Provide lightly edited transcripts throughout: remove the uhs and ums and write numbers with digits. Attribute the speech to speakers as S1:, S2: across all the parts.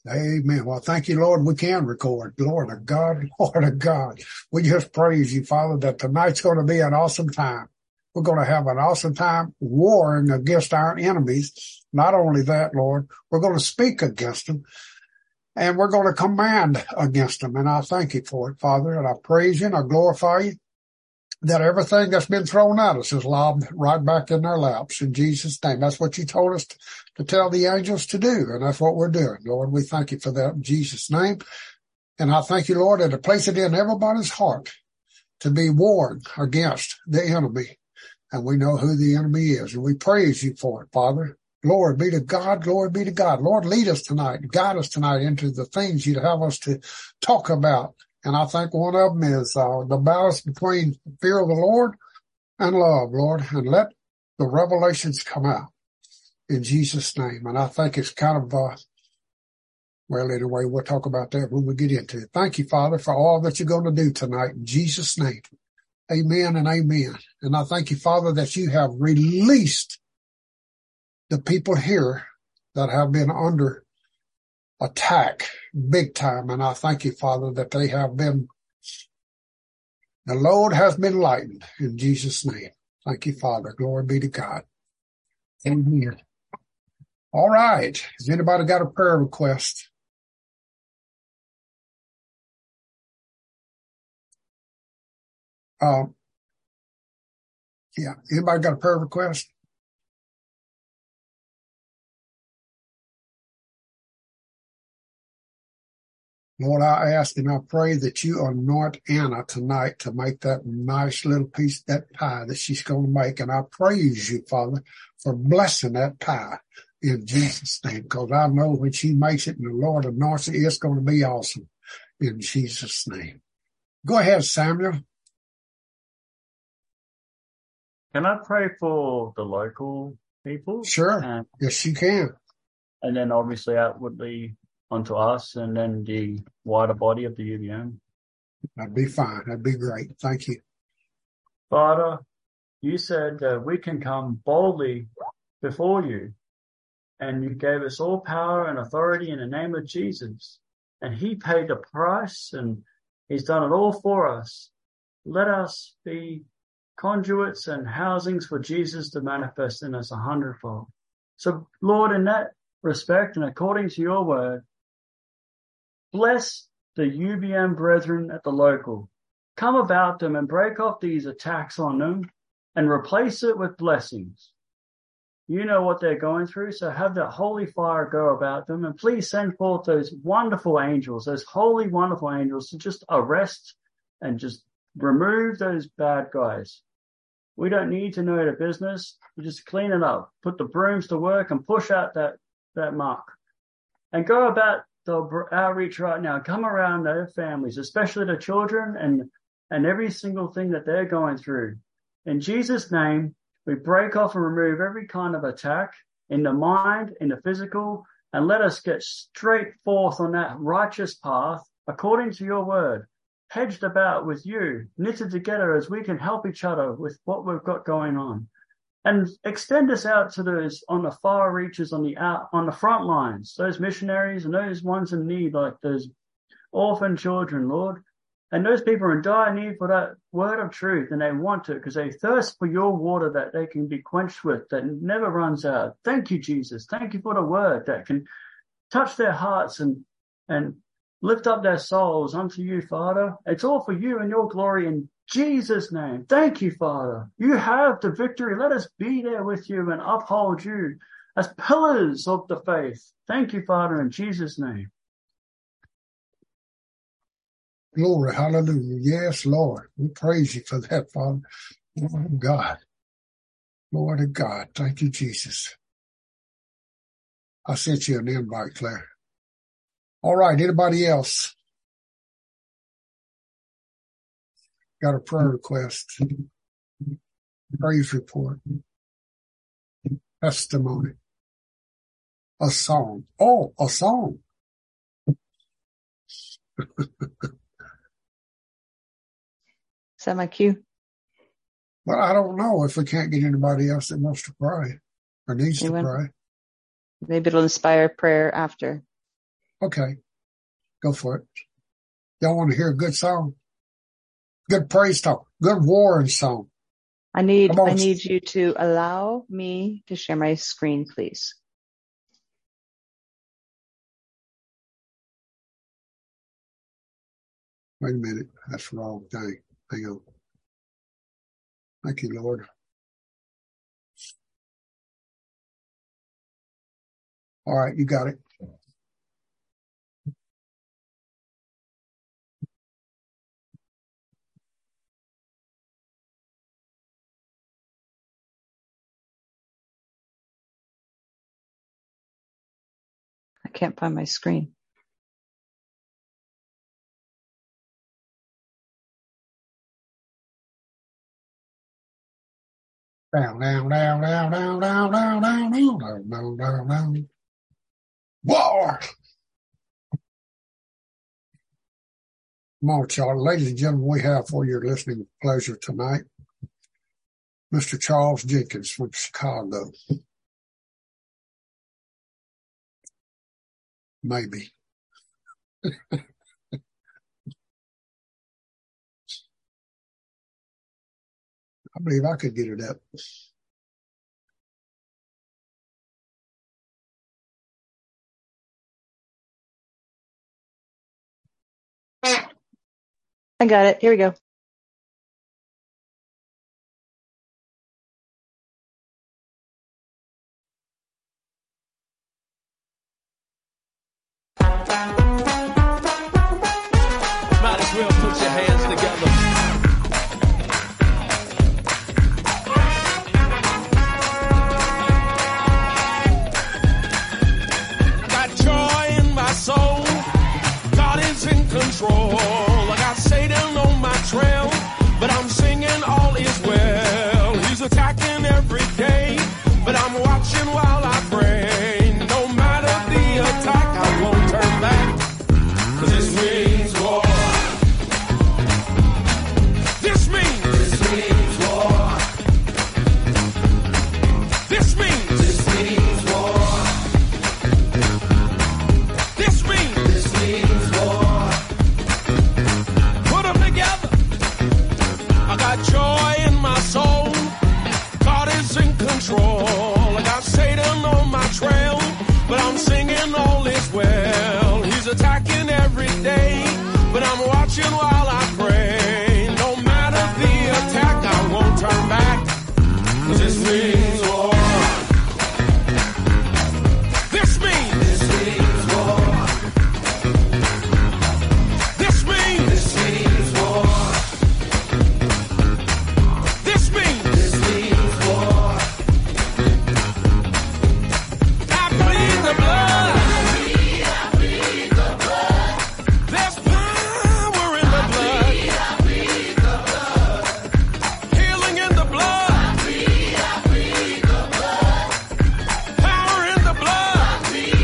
S1: Amen. Well, thank you, Lord. We can record. Lord of God, Lord of God. We just praise you, Father, that tonight's going to be an awesome time. We're going to have an awesome time warring against our enemies. Not only that, Lord, we're going to speak against them and we're going to command against them. And I thank you for it, Father, and I praise you and I glorify you that everything that's been thrown at us is lobbed right back in their laps in Jesus' name. That's what you told us to tell the angels to do, and that's what we're doing. Lord, we thank you for that in Jesus' name. And I thank you, Lord, that to place it in everybody's heart to be warned against the enemy. And we know who the enemy is, and we praise you for it, Father. Glory be to God. Glory be to God. Lord, lead us tonight, guide us tonight into the things you'd have us to talk about. And I think one of them is the balance between fear of the Lord and love, Lord. And let the revelations come out in Jesus' name. And I think it's kind of, well, anyway, we'll talk about that when we get into it. Thank you, Father, for all that you're going to do tonight in Jesus' name. Amen and amen. And I thank you, Father, that you have released the people here that have been under attack big time. And I thank you, Father, that they have been, the load has been lightened in Jesus' name. Thank you, Father. Glory be to God. Amen. All right. Has anybody got a prayer request? Yeah. Anybody got a prayer request? Lord, I ask and I pray that you anoint Anna tonight to make that nice little piece, that pie that she's going to make. And I praise you, Father, for blessing that pie in Jesus' name, because I know when she makes it and the Lord anoints it, it's going to be awesome in Jesus' name. Go ahead, Samuel.
S2: Can I pray for the local people?
S1: Sure. Yes, you can.
S2: And then obviously outwardly onto us and then the wider body of the UBM.
S1: That'd be fine. That'd be great. Thank you.
S2: Father, you said that we can come boldly before you, and you gave us all power and authority in the name of Jesus. And he paid the price and he's done it all for us. Let us be conduits and housings for Jesus to manifest in us 100-fold. So, Lord, in that respect and according to your word, bless the UBM brethren at the local. Come about them and break off these attacks on them and replace it with blessings. You know what they're going through, so have that holy fire go about them. And please send forth those wonderful angels, those holy, wonderful angels to just arrest and just remove those bad guys. We don't need to know the business. You just clean it up, put the brooms to work and push out that mark. And go about the outreach right now. Come around their families, especially the children and every single thing that they're going through. In Jesus' name, we break off and remove every kind of attack in the mind, in the physical, and let us get straight forth on that righteous path according to your word, hedged about with you, knitted together as we can help each other with what we've got going on. And extend us out to those on the far reaches, on the front lines, those missionaries and those ones in need, like those orphan children, Lord. And those people are in dire need for that word of truth, and they want it because they thirst for your water that they can be quenched with, that never runs out. Thank you, Jesus. Thank you for the word that can touch their hearts and lift up their souls unto you, Father. It's all for you and your glory in Jesus' name. Thank you, Father. You have the victory. Let us be there with you and uphold you as pillars of the faith. Thank you, Father, in Jesus' name.
S1: Glory, hallelujah. Yes, Lord. We praise you for that, Father. Lord of God. Lord of God. Thank you, Jesus. I sent you an invite, Claire. All right, anybody else got a prayer request? Praise report. Testimony. A song. Oh, a song.
S3: Is that my cue?
S1: Well, I don't know if we can't get anybody else that wants to pray or needs to pray.
S3: Maybe it'll inspire prayer after.
S1: Okay, go for it. Y'all want to hear a good song? Good praise song, good warring song.
S3: I need you to allow me to share my screen, please.
S1: Wait a minute. That's the wrong thing. Hang on. Thank you, Lord. All right, you got it.
S3: I can't find my screen.
S1: Down, down, down, down, down, down, down, down, down, down, down, down. War! Come on, y'all. Ladies and gentlemen, we have for your listening pleasure tonight Mr. Charles Jenkins from Chicago. Maybe. I believe I could get it up.
S3: I got it. Here we go.
S4: Might as well put your hands together. Got joy in my soul. God is in control. I got Satan on my trail, but I'm singing all is well. He's attacking every day, but I'm watching while I pray. No matter the attack, I won't turn back. 'Cause this means war. This means war. This means war. This means war. Put them together. I got joy in my soul. God is in control. I got Satan on my trail, but I'm singing all is well. He's attacking every day, but I'm watching while I pray. No matter the attack, I won't turn back. 'Cause this means war. This means war. This means war. This means war. I bleed the blood. There's power in the blood. Healing in the blood. Power in the blood.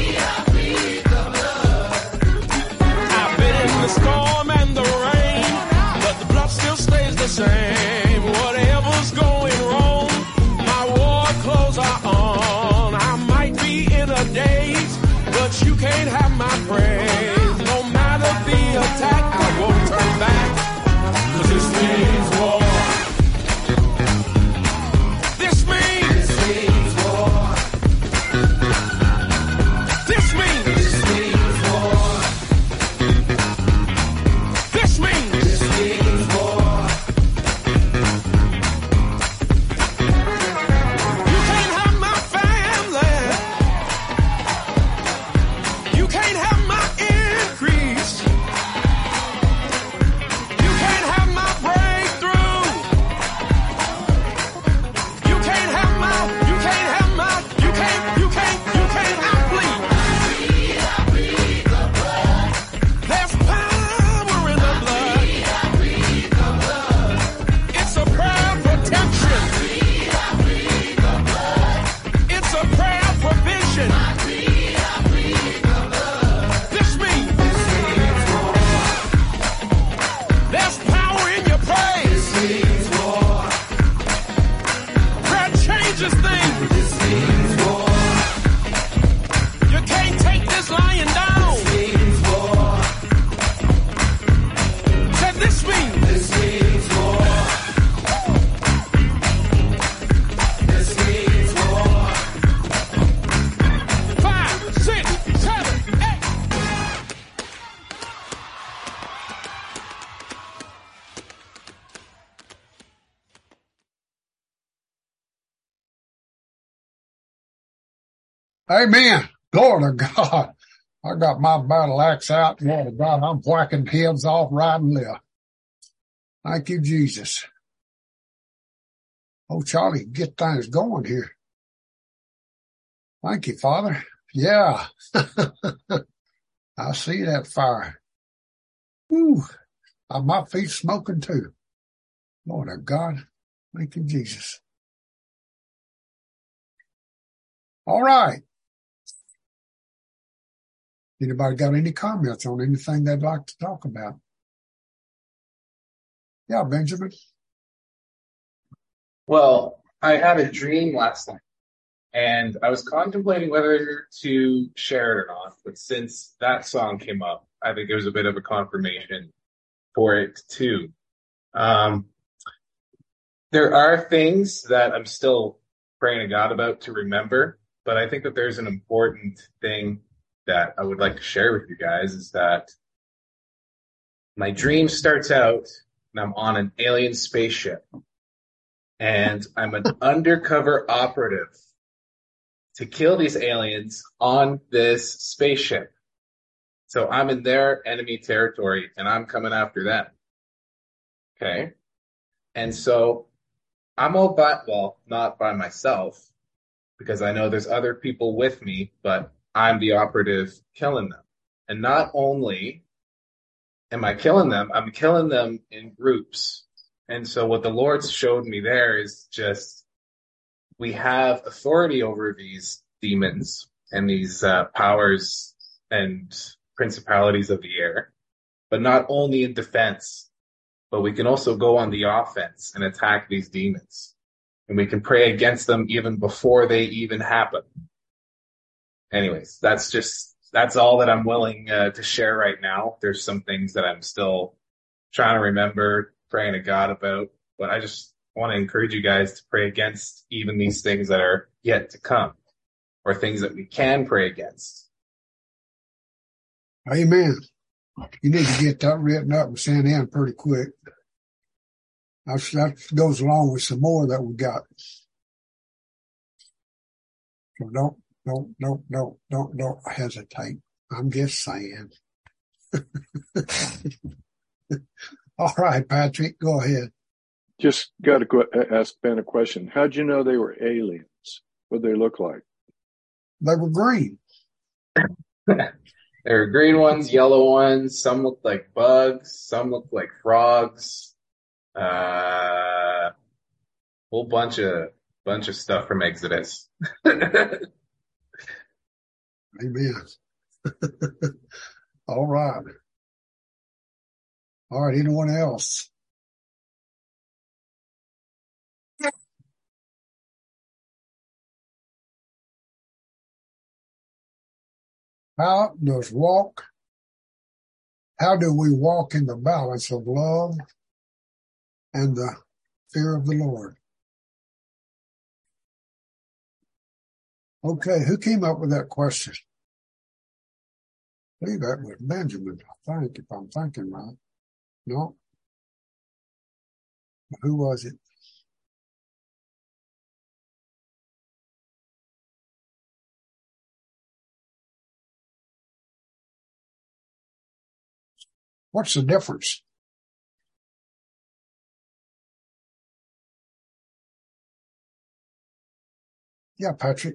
S4: I've been in the storm and the rain, but the blood still stays the same. Whatever's going wrong, my war clothes are on. I might be in a daze, but you can't have my praise. No matter the attack, I won't turn back. 'Cause this means war. This means war. This means war. This means war. You can't have my family. You can't have my
S1: Amen. Glory to God. I got my battle axe out. Glory to God. I'm whacking heads off right and left. Thank you, Jesus. Oh, Charlie, get things going here. Thank you, Father. Yeah. I see that fire. Woo. My feet smoking too. Lord of God. Thank you, Jesus. All right. Anybody got any comments on anything they'd like to talk about? Yeah, Benjamin.
S5: Well, I had a dream last night, and I was contemplating whether to share it or not, but since that song came up, I think it was a bit of a confirmation for it too. There are things that I'm still praying to God about to remember, but I think that there's an important thing that I would like to share with you guys is that my dream starts out and I'm on an alien spaceship and I'm an undercover operative to kill these aliens on this spaceship. So I'm in their enemy territory and I'm coming after them. Okay. And so I'm all by, well, not by myself because I know there's other people with me, but I'm the operative killing them. And not only am I killing them, I'm killing them in groups. And so what the Lord showed me there is just, we have authority over these demons and these powers and principalities of the air, but not only in defense, but we can also go on the offense and attack these demons. And we can pray against them even before they even happen. Anyways, that's all that I'm willing to share right now. There's some things that I'm still trying to remember, praying to God about, but I just want to encourage you guys to pray against even these things that are yet to come or things that we can pray against.
S1: Amen. You need to get that written up and sent in pretty quick. That goes along with some more that we got. So don't hesitate. I'm just saying. All right, Patrick, go ahead.
S6: Just got to ask Ben a question. How'd you know they were aliens? What'd they look like?
S1: They were green.
S5: There are green ones, yellow ones. Some look like bugs. Some look like frogs. Whole bunch of stuff from Exodus.
S1: Amen. All right. Anyone else? How do we walk in the balance of love and the fear of the Lord? Okay, who came up with that question? I believe that was Benjamin, I think, if I'm thinking right. No? Who was it? What's the difference? Yeah, Patrick.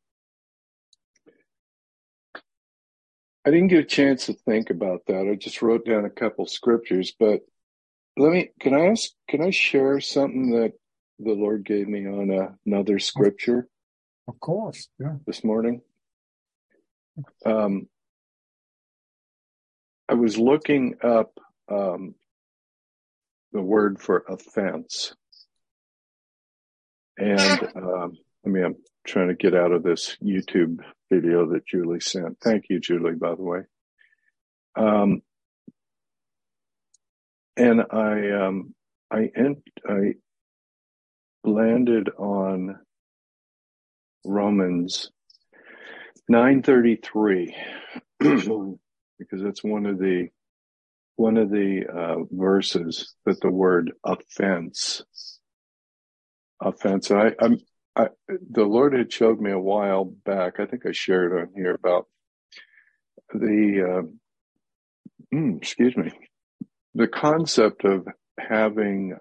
S6: I didn't get a chance to think about that. I just wrote down a couple scriptures, but can I share something that the Lord gave me on another scripture?
S1: Of course, yeah.
S6: This morning. I was looking up the word for offense. And I'm trying to get out of this YouTube video that Julie sent. Thank you, Julie, by the way. And I landed on Romans 9:33 because that's one of the verses that the word offense. the Lord had showed me a while back, I think I shared on here about the concept of having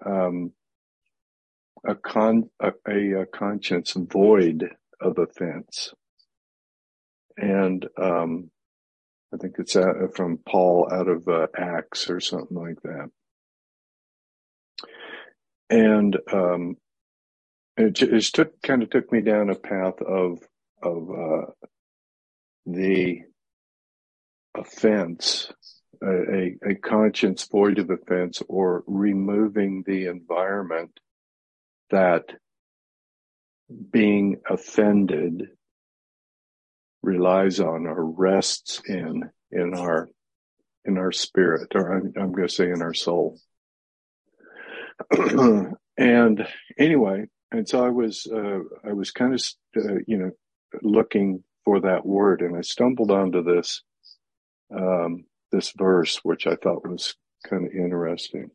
S6: a conscience void of offense. And I think it's from Paul out of Acts or something like that. And it took me down a path of the offense, a conscience void of offense, or removing the environment that being offended relies on or rests in our spirit, or I'm going to say in our soul. And anyway, and so I was kind of looking for that word, and I stumbled onto this verse, which I thought was kind of interesting.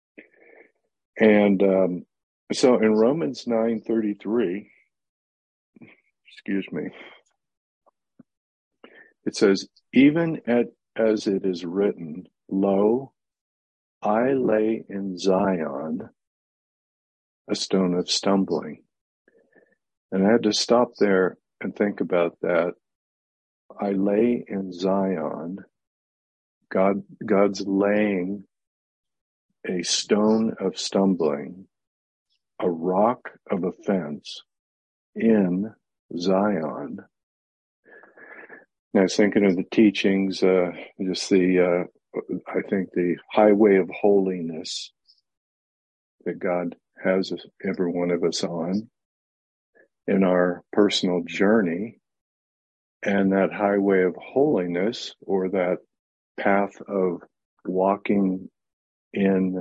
S6: And so in Romans 9:33, it says, even as it is written, lo, I lay in Zion a stone of stumbling. And I had to stop there and think about that. I lay in Zion. God's laying a stone of stumbling, a rock of offense in Zion. And I was thinking of the teachings, I think the highway of holiness that God has every one of us on in our personal journey. And that highway of holiness, or that path of walking in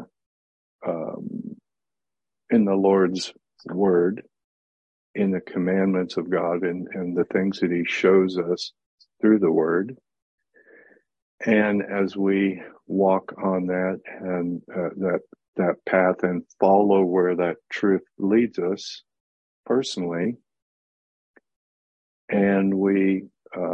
S6: the Lord's word, in the commandments of God, and the things that he shows us through the word. And as we walk on that and that path and follow where that truth leads us personally, and we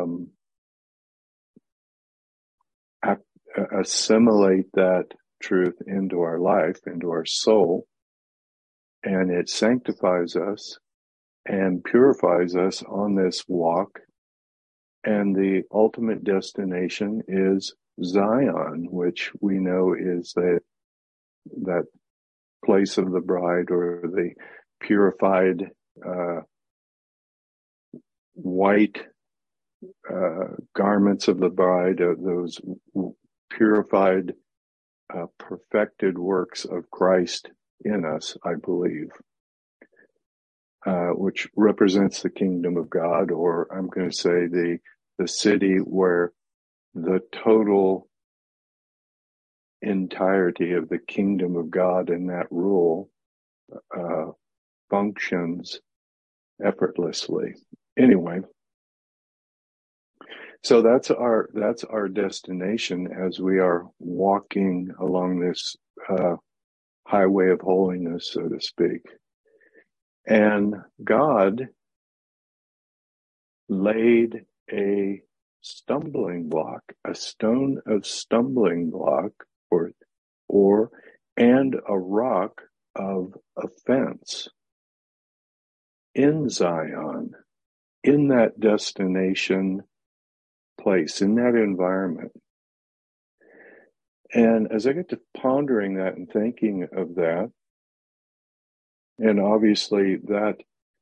S6: assimilate that truth into our life, into our soul, and it sanctifies us and purifies us on this walk. And the ultimate destination is Zion, which we know is that place of the bride, or the purified white garments of the bride, those purified, perfected works of Christ in us, I believe, which represents the kingdom of God, or I'm going to say the city where the total entirety of the kingdom of God and that rule functions effortlessly. Anyway, so that's our destination as we are walking along this highway of holiness, so to speak. And God laid a stumbling block, a stone of stumbling block, and a rock of offense in Zion, in that destination place, in that environment. And as I get to pondering that and thinking of that, and obviously that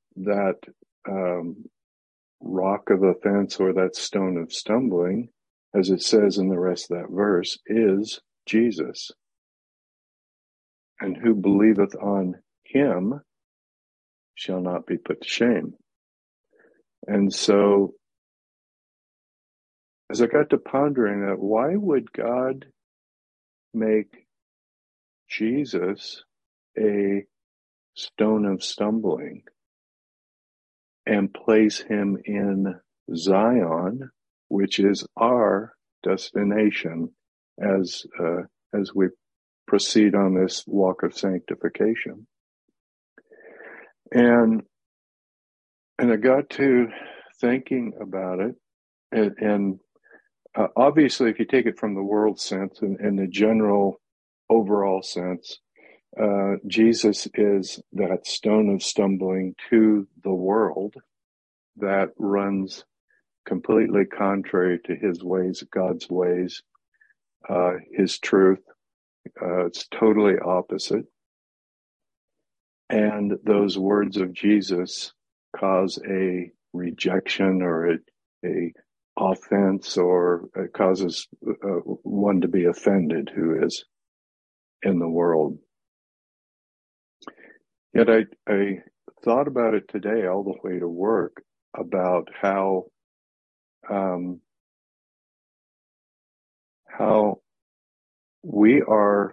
S6: rock of offense, or that stone of stumbling, as it says in the rest of that verse, is Jesus. And who believeth on him shall not be put to shame. And so, as I got to pondering that, why would God make Jesus a stone of stumbling and place him in Zion, which is our destination as we proceed on this walk of sanctification? And I got to thinking about it, and obviously, if you take it from the world sense and the general overall sense, Jesus is that stone of stumbling to the world that runs completely contrary to his ways, God's ways, his truth. It's totally opposite. And those words of Jesus cause a rejection or a offense, or it causes one to be offended who is in the world. Yet I thought about it today all the way to work about how we are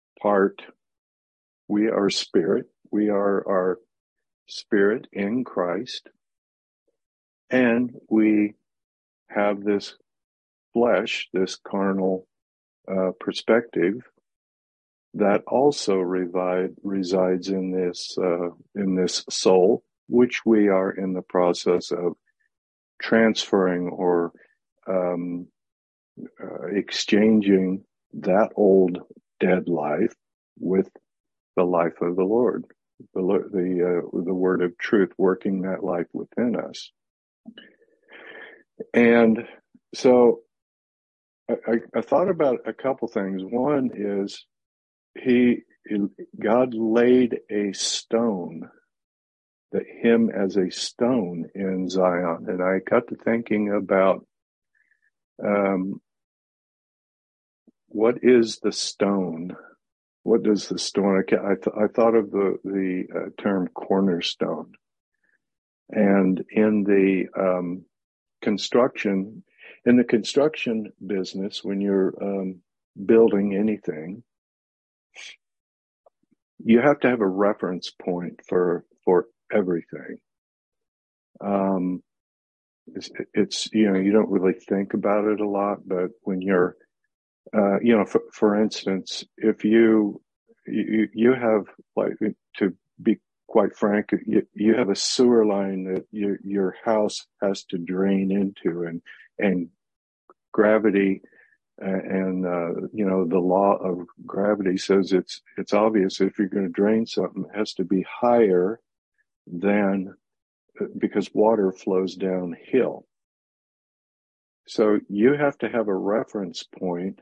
S6: spirit, we are our spirit in Christ, and we have this flesh, this carnal perspective that also resides in this soul, which we are in the process of transferring or exchanging that old dead life with the life of the Lord, the word of truth working that life within us. And so I thought about a couple things. One is God laid a stone, him as a stone in Zion. And I got to thinking about what is the stone? What does the stone? I thought of the term cornerstone, and in the construction business, when you're building anything, you have to have a reference point for everything. It's you don't really think about it a lot, but when you're for instance, if you have, like, to be quite frank, you have a sewer line that your house has to drain into, and gravity and the law of gravity says it's obvious if you're going to drain something, it has to be higher than, because water flows downhill. So you have to have a reference point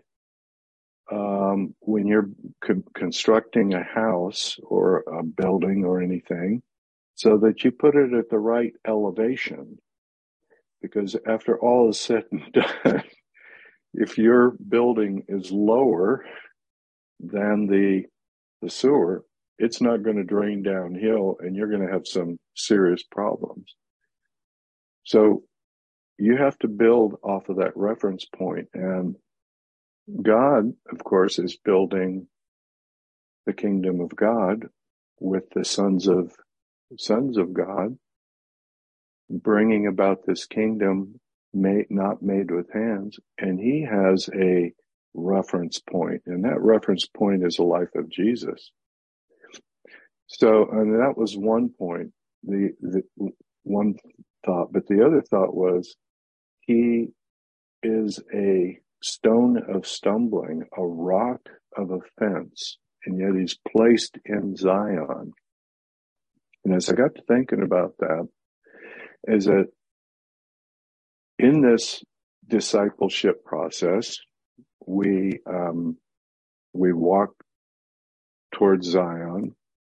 S6: when you're constructing a house or a building or anything, so that you put it at the right elevation. Because after all is said and done, if your building is lower than the sewer, it's not going to drain downhill, and you're going to have some serious problems. So you have to build off of that reference point. And God, of course, is building the kingdom of God with the sons of God, bringing about this kingdom not made with hands. And he has a reference point, and that reference point is the life of Jesus. So, and that was one point, the one thought. But the other thought was, he is a stone of stumbling, a rock of offense, and yet he's placed in Zion. And as I got to thinking about that, is that in this discipleship process, we walk towards Zion.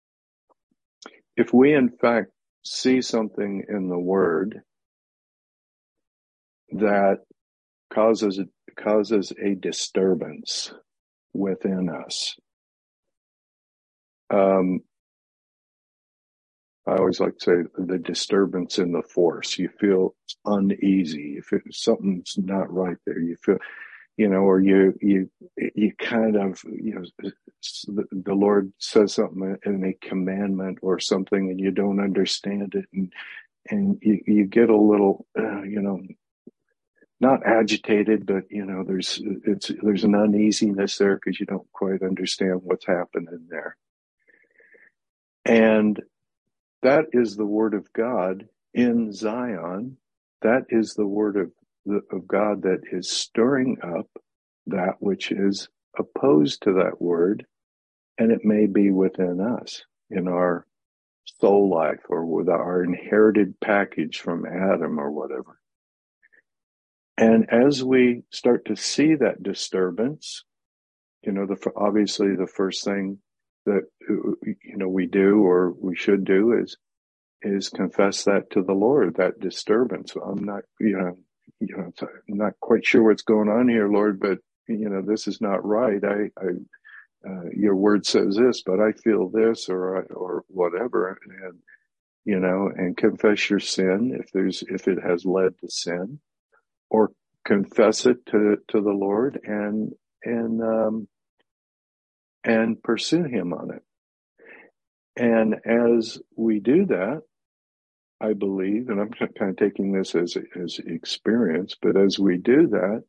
S6: If we in fact see something in the Word that causes a disturbance within us, I always like to say the disturbance in the force. You feel uneasy. If something's not right there, you feel, or you kind of, the Lord says something in a commandment or something, and you don't understand it, and you get a little, not agitated, but there's an uneasiness there because you don't quite understand what's happening there. And that is the Word of God in Zion, that is the word of God that is stirring up that which is opposed to that word, and it may be within us, in our soul life, or with our inherited package from Adam or whatever. And as we start to see that disturbance, obviously the first thing that we do or we should do is confess that to the Lord, that disturbance. I'm not, I'm not quite sure what's going on here, Lord, but this is not right. Your word says this, but I feel this or whatever, and confess your sin if it has led to sin, or confess it to the Lord and pursue Him on it. And as we do that, I believe, and I'm kind of taking this as experience, but as we do that,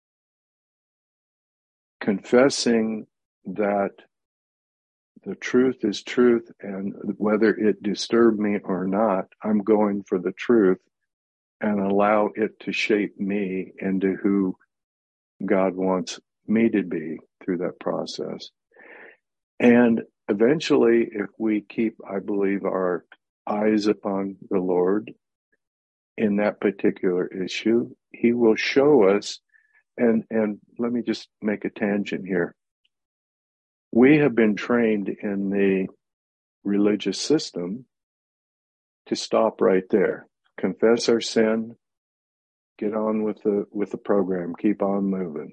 S6: confessing that the truth is truth, and whether it disturbed me or not, I'm going for the truth and allow it to shape me into who God wants me to be through that process. And eventually, if we keep, I believe, our eyes upon the Lord in that particular issue, He will show us. And let me just make a tangent here. We have been trained in the religious system to stop right there, confess our sin, get on with the program, keep on moving.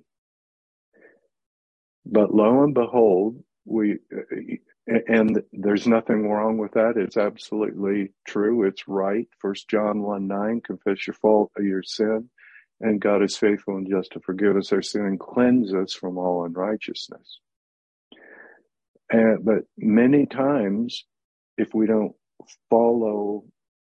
S6: But lo and behold, and there's nothing wrong with that. It's absolutely true. It's right. 1 John 1:9, confess your sin, and God is faithful and just to forgive us our sin and cleanse us from all unrighteousness. But many times, if we don't follow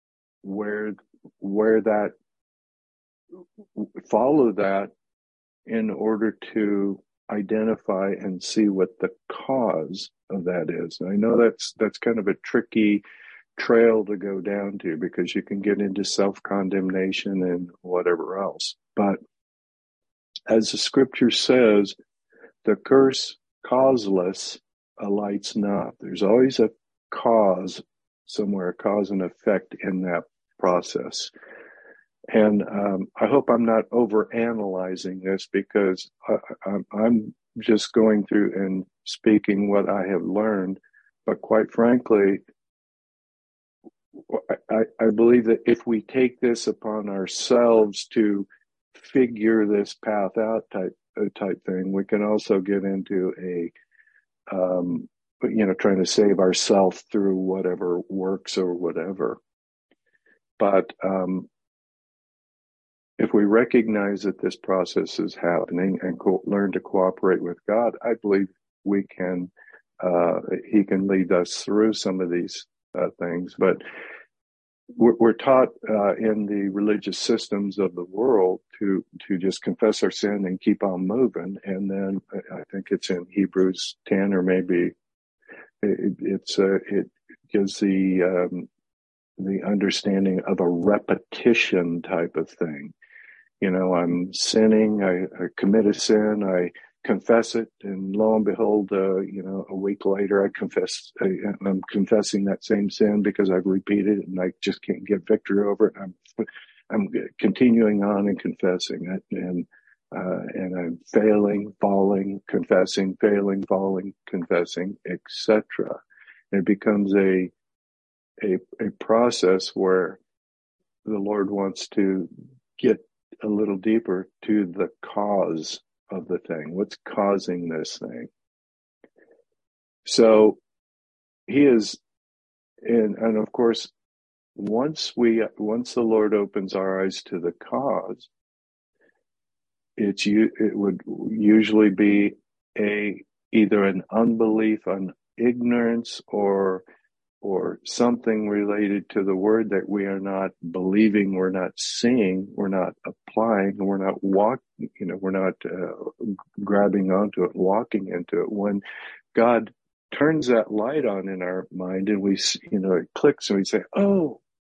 S6: follow that in order to identify and see what the cause of that is. And I know that's kind of a tricky trail to go down to, because you can get into self-condemnation and whatever else. But as the scripture says, the curse causeless alights not. There's always a cause somewhere, a cause and effect in that process. And I hope I'm not overanalyzing this, because I'm just going through and speaking what I have learned. But quite frankly, I believe that if we take this upon ourselves to figure this path out type thing, we can also get into trying to save ourselves through whatever works or whatever. But if we recognize that this process is happening and learn to cooperate with God, I believe we can. He can lead us through some of these things. But we're taught in the religious systems of the world to just confess our sin and keep on moving. And then I think it's in Hebrews 10, or maybe it gives the understanding of a repetition type of thing. I'm sinning, I commit a sin, I confess it, and lo and behold, a week later I'm confessing that same sin because I've repeated it and I just can't get victory over it. I'm continuing on and confessing it, and I'm failing, falling, confessing, failing, falling, confessing, etc. It becomes a process where the Lord wants to get a little deeper to the cause of the thing. What's causing this thing? So He is, and of course, once the Lord opens our eyes to the cause, it would usually be either an unbelief, an ignorance, or something related to the word that we are not believing, we're not seeing, we're not applying, we're not walking, we're not grabbing onto it, walking into it. When God turns that light on in our mind and we, it clicks and we say, oh,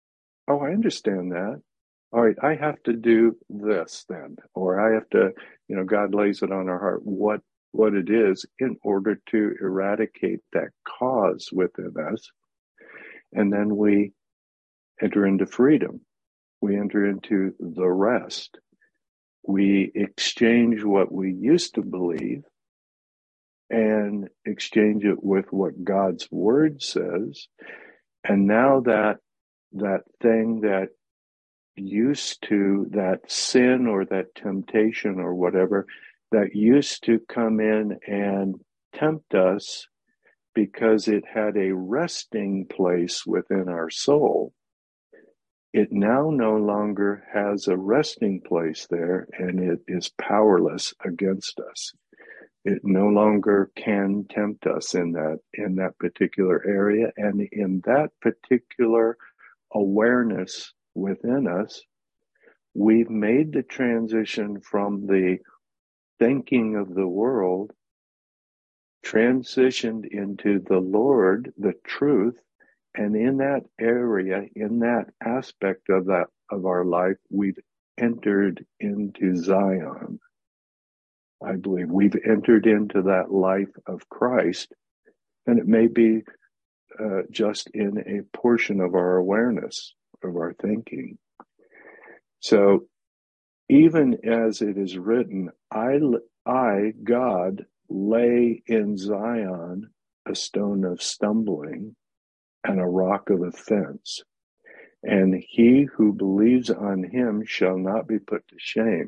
S6: oh, I understand that. All right, I have to do this then, or I have to, God lays it on our heart what it is in order to eradicate that cause within us. And then we enter into freedom. We enter into the rest. We exchange what we used to believe and exchange it with what God's word says. And now that thing that used to, that sin or that temptation or whatever, that used to come in and tempt us because it had a resting place within our soul, it now no longer has a resting place there, and it is powerless against us. It no longer can tempt us in that particular area, and in that particular awareness within us, we've made the transition from the thinking of the world, transitioned into the Lord, the truth, and in that area, in that aspect of our life, we've entered into Zion. I believe we've entered into that life of Christ, and it may be just in a portion of our awareness, of our thinking. So even as it is written, I, God, lay in Zion a stone of stumbling and a rock of offense, and he who believes on him shall not be put to shame.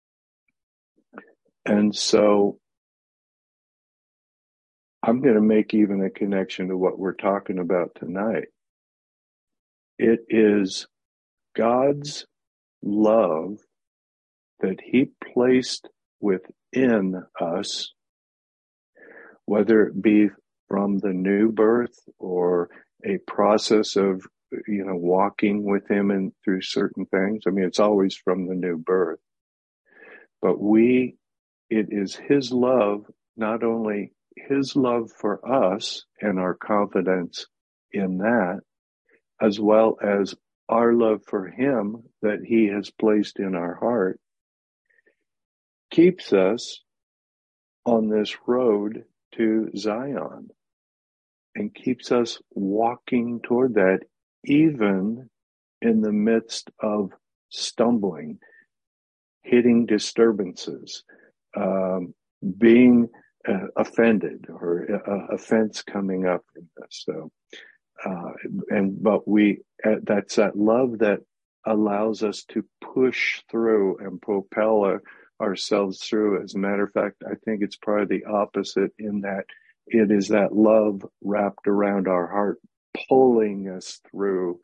S6: And so I'm going to make even a connection to what we're talking about tonight. It is God's love that he placed within us, whether it be from the new birth or a process of, walking with him and through certain things. I mean, it's always from the new birth. But it is his love, not only his love for us and our confidence in that, as well as our love for him that he has placed in our heart, keeps us on this road to Zion and keeps us walking toward that, even in the midst of stumbling, hitting disturbances, being offended, or offense coming up in this. So, that's that love that allows us to push through and propel ourselves through. As a matter of fact, I think it's probably the opposite, in that it is that love wrapped around our heart, pulling us through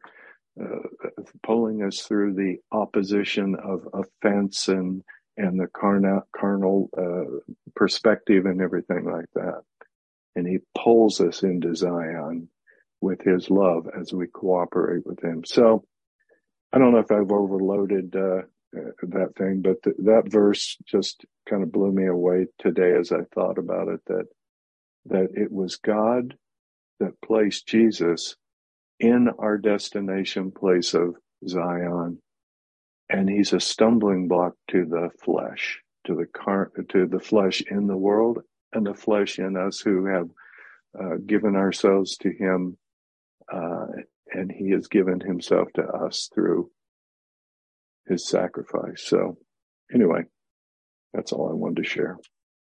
S6: the opposition of offense and the carnal perspective and everything like that. And he pulls us into Zion with his love as we cooperate with him. So I don't know if I've overloaded that thing, but that verse just kind of blew me away today as I thought about it, that it was God that placed Jesus in our destination place of Zion, and he's a stumbling block to the flesh, to the flesh in the world and the flesh in us who have given ourselves to him, and he has given himself to us through his sacrifice. So anyway, that's all I wanted to share.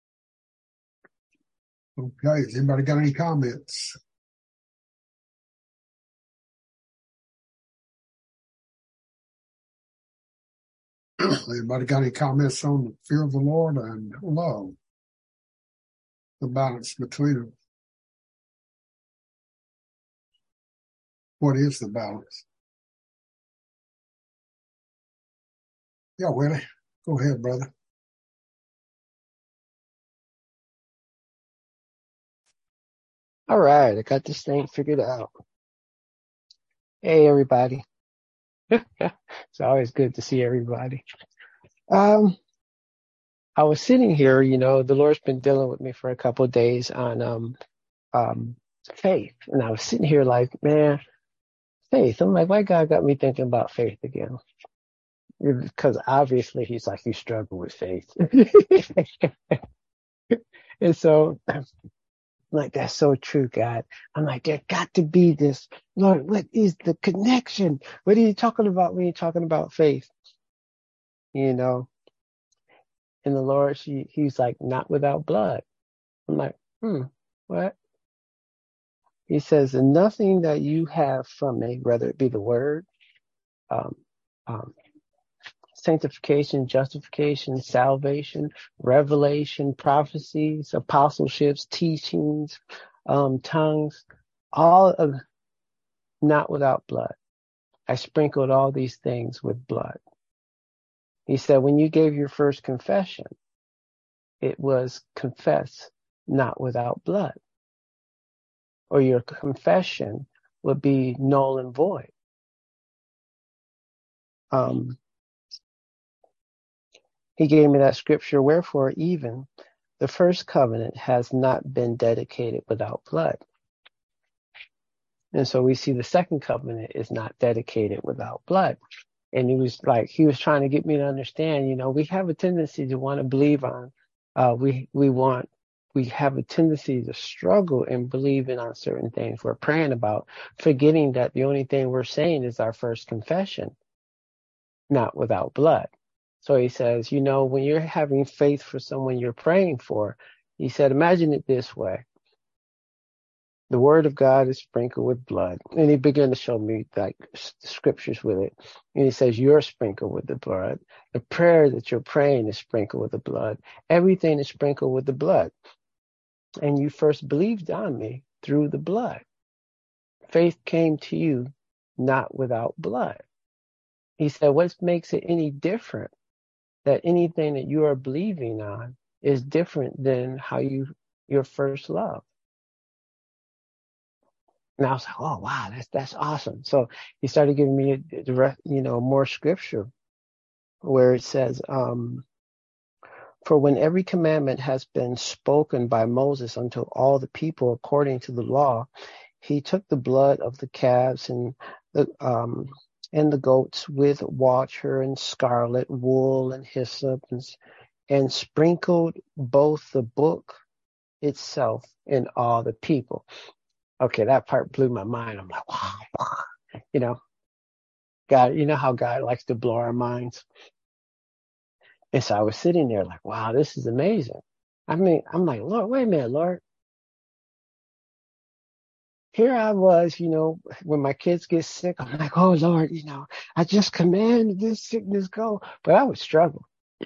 S1: Okay, has anybody got any comments? Anybody got any comments on the fear of the Lord and love? The balance between them. What is the balance? Yeah, Willie, go ahead, brother.
S7: All right, I got this thing figured out. Hey, everybody. It's always good to see everybody. I was sitting here, the Lord's been dealing with me for a couple of days on faith. And I was sitting here like, man, faith. I'm like, why God got me thinking about faith again? Because obviously he's like, you struggle with faith. And so I'm like, that's so true, God. I'm like, there got to be this, Lord, what is the connection? What are you talking about when you're talking about faith? You know, and the Lord, he's like, not without blood. I'm like, what? He says, and nothing that you have from me, whether it be the word, sanctification, justification, salvation, revelation, prophecies, apostleships, teachings, tongues, all of not without blood. I sprinkled all these things with blood. He said, when you gave your first confession, it was confessed not without blood, or your confession would be null and void. He gave me that scripture, wherefore even the first covenant has not been dedicated without blood. And so we see the second covenant is not dedicated without blood. And he was trying to get me to understand, we have a tendency to want to believe on, we have a tendency to struggle in believing on certain things we're praying about, forgetting that the only thing we're saying is our first confession, not without blood. So he says, when you're having faith for someone you're praying for, he said, imagine it this way. The word of God is sprinkled with blood. And he began to show me scriptures with it. And he says, you're sprinkled with the blood. The prayer that you're praying is sprinkled with the blood. Everything is sprinkled with the blood. And you first believed on me through the blood. Faith came to you not without blood. He said, what makes it any different? That anything that you are believing on is different than how your first love. And I was like, oh wow, that's awesome. So he started giving me more scripture where it says, for when every commandment has been spoken by Moses unto all the people according to the law, he took the blood of the calves and the goats with water and scarlet wool and hyssop and sprinkled both the book itself and all the people. Okay, that part blew my mind. I'm like, wow, God, how God likes to blow our minds. And so I was sitting there like, wow, this is amazing. I mean, I'm like, Lord, wait a minute, Lord. Here I was, when my kids get sick, I'm like, oh, Lord, I just command this sickness go. But I would struggle.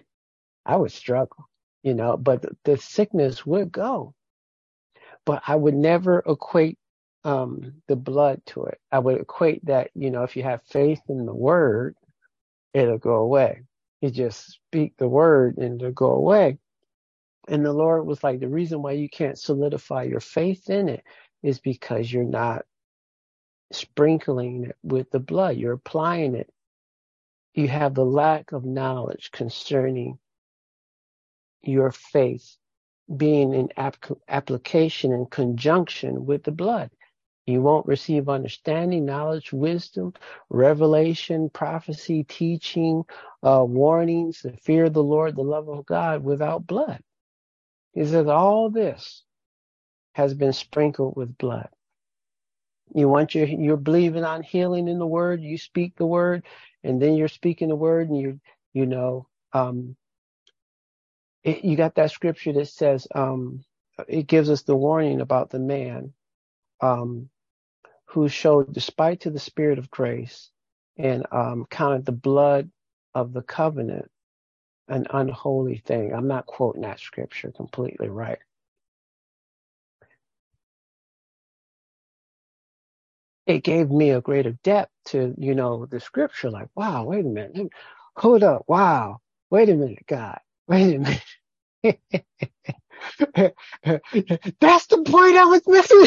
S7: But the sickness would go. But I would never equate the blood to it. I would equate that, if you have faith in the word, it'll go away. You just speak the word and it'll go away. And the Lord was like, the reason why you can't solidify your faith in it is because you're not sprinkling it with the blood. You're applying it. You have the lack of knowledge concerning your faith being in application in conjunction with the blood. You won't receive understanding, knowledge, wisdom, revelation, prophecy, teaching, warnings, the fear of the Lord, the love of God without blood. He says all this has been sprinkled with blood. You're believing on healing in the word, you speak the word, and then you're speaking the word, and you got that scripture that says, it gives us the warning about the man, who showed despite to the spirit of grace and, counted the blood of the covenant an unholy thing. I'm not quoting that scripture completely right. It gave me a greater depth to, the scripture. Like, wow, wait a minute. Hold up. Wow. Wait a minute, God. Wait a minute. That's the point I was missing.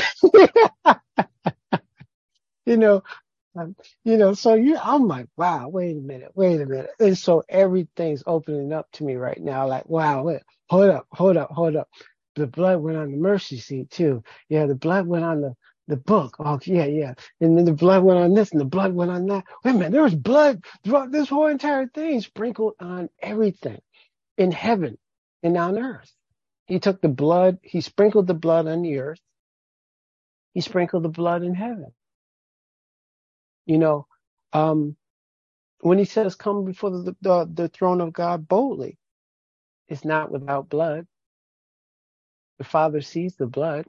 S7: I'm like, wow, wait a minute. And so everything's opening up to me right now. Like, wow, wait, hold up. The blood went on the mercy seat too. Yeah, the blood went on The book. Oh, yeah. And then the blood went on this and the blood went on that. Wait a minute, there was blood throughout this whole entire thing sprinkled on everything in heaven and on earth. He took the blood, he sprinkled the blood on the earth. He sprinkled the blood in heaven. You know, when he says come before the throne of God boldly, it's not without blood. The Father sees the blood.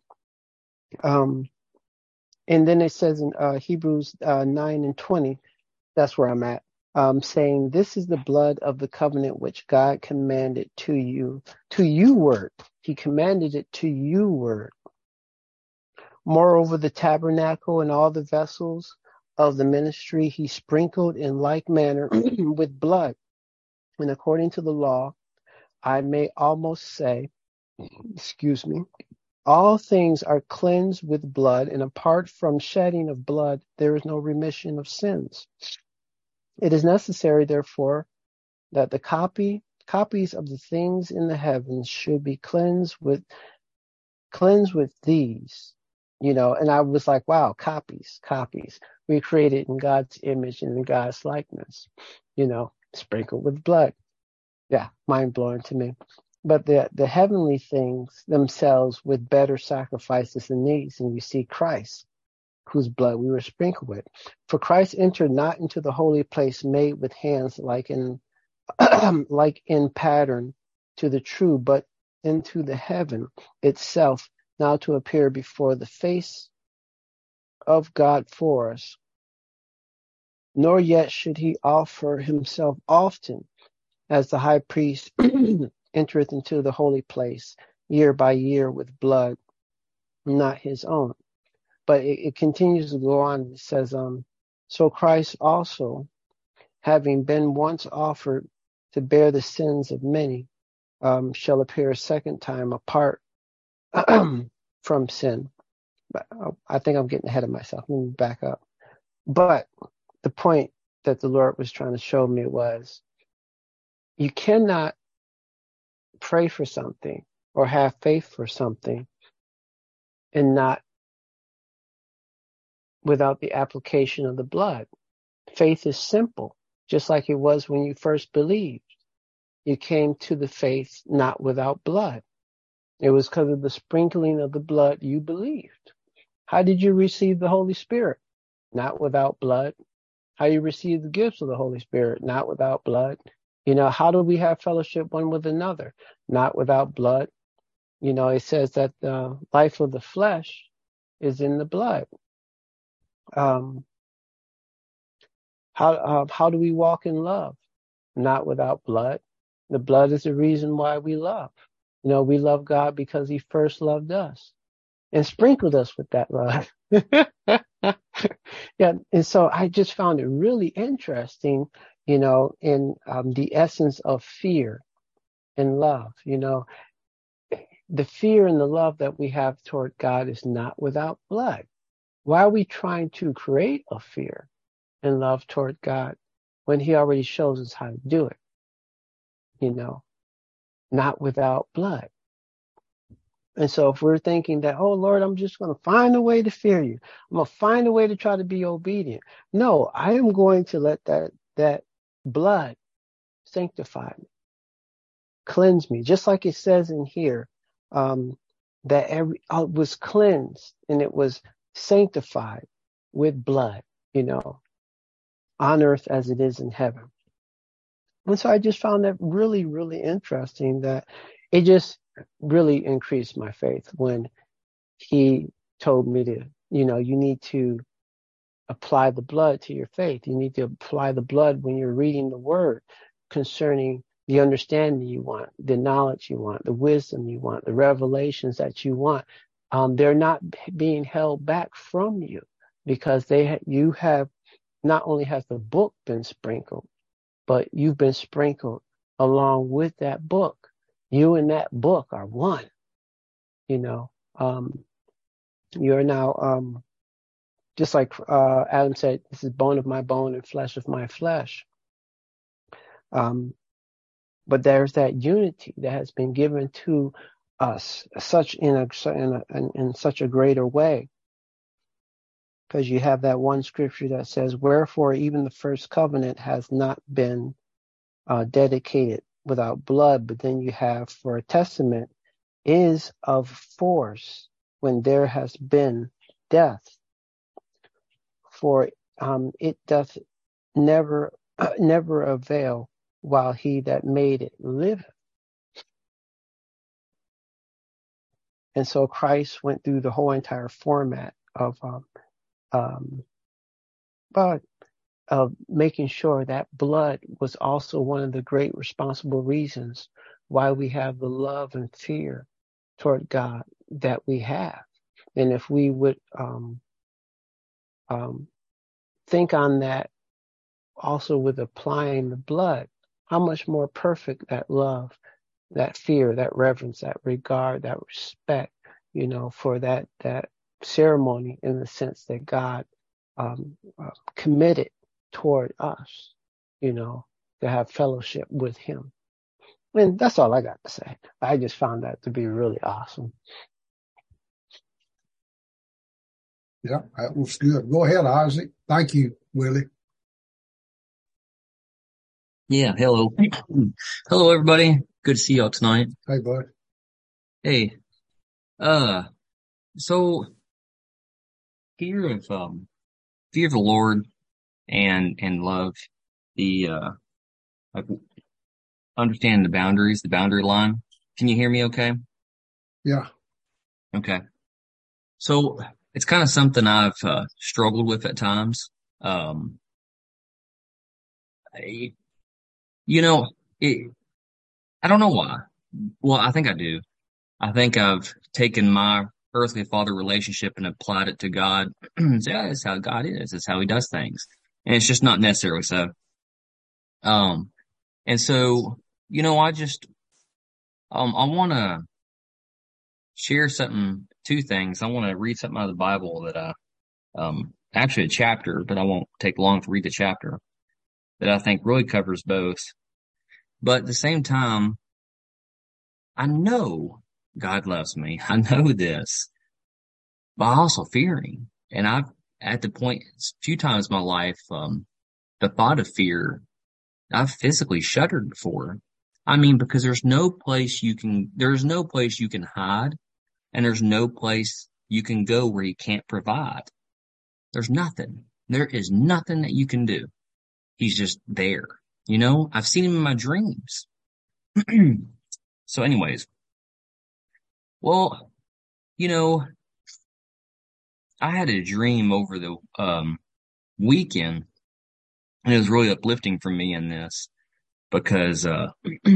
S7: And then it says in Hebrews 9:20, that's where I'm at, saying, this is the blood of the covenant which God commanded to you word. He commanded it to you word. Moreover, the tabernacle and all the vessels of the ministry he sprinkled in like manner with blood. And according to the law, I may almost say, all things are cleansed with blood, and apart from shedding of blood, there is no remission of sins. It is necessary, therefore, that the copies of the things in the heavens should be cleansed with these. You know, and I was like, wow, copies. We created in God's image and in God's likeness, you know, sprinkled with blood. Yeah, mind blowing to me. But the heavenly things themselves with better sacrifices than these. And you see Christ, whose blood we were sprinkled with. For Christ entered not into the holy place made with hands like in pattern to the true, but into the heaven itself, now to appear before the face of God for us. Nor yet should he offer himself often, as the high priest entereth into the holy place year by year with blood, not his own. But it continues to go on. It says, so Christ also, having been once offered to bear the sins of many, shall appear a second time apart from sin. But I think I'm getting ahead of myself. Let me back up. But the point that the Lord was trying to show me was, you cannot pray for something or have faith for something and not without the application of the blood. Faith is simple, just like it was when you first believed. You came to the faith not without blood. It was because of the sprinkling of the blood you believed. How did you receive the Holy Spirit? Not without blood. How you receive the gifts of the Holy Spirit? Not without blood. You know, how do we have fellowship one with another? Not without blood. You know, it says that the life of the flesh is in the blood. How do we walk in love? Not without blood. The blood is the reason why we love. You know, we love God because he first loved us and sprinkled us with that love. Yeah. And so I just found it really interesting, you know, in the essence of fear and love. You know, the fear and the love that we have toward God is not without blood. Why are we trying to create a fear and love toward God when he already shows us how to do it? You know, not without blood. And so if we're thinking that, oh, Lord, I'm just going to find a way to fear you. I'm going to find a way to try to be obedient. No, I am going to let that blood sanctify me, cleanse me. Just like it says in here, that it was cleansed and it was sanctified with blood, you know, on earth as it is in heaven. And so I just found that really, really interesting, that it just really increased my faith when he told me to, you know, you need to apply the blood to your faith. You need to apply the blood when you're reading the word concerning the understanding you want, the knowledge you want, the wisdom you want, the revelations that you want. They're not being held back from you because you have not only has the book been sprinkled, but you've been sprinkled along with that book. You and that book are one. You know, you're now, just like Adam said, this is bone of my bone and flesh of my flesh. But there's that unity that has been given to us, such in such a greater way, because you have that one scripture that says, wherefore even the first covenant has not been dedicated without blood, but then you have, for a testament is of force when there has been death, for it doth never avail while he that made it liveth. And so Christ went through the whole entire format of making sure that blood was also one of the great responsible reasons why we have the love and fear toward God that we have. And if we would think on that also with applying the blood, how much more perfect that love, that fear, that reverence, that regard, that respect, for that ceremony, in the sense that God committed toward us, to have fellowship with him. And that's all I got to say. I just found that to be really awesome.
S1: Yeah, that was good. Go ahead, Isaac. Thank you, Willie.
S8: Yeah, hello. Hello, everybody. Good to see y'all tonight.
S1: Hey, bud.
S8: Hey, so fear of the Lord and love, like understand the boundaries, the boundary line. Can you hear me okay?
S1: Yeah.
S8: Okay. So it's kind of something I've struggled with at times. I don't know why. Well, I think I do. I think I've taken my earthly father relationship and applied it to God. So, yeah, that's how God is. That's how he does things. And it's just not necessarily so. And so, I just, I want to share two things. I want to read something out of the Bible that actually a chapter, but I won't take long to read the chapter, that I think really covers both. But at the same time, I know God loves me. I know this, but I also fear him. And I've, at the point, a few times in my life, the thought of fear, I've physically shuddered before. I mean, because there's no place you can hide, and there's no place you can go where he can't provide. There's nothing. There is nothing that you can do. He's just there. I've seen him in my dreams. So anyways, well, I had a dream over the weekend, and it was really uplifting for me in this because, I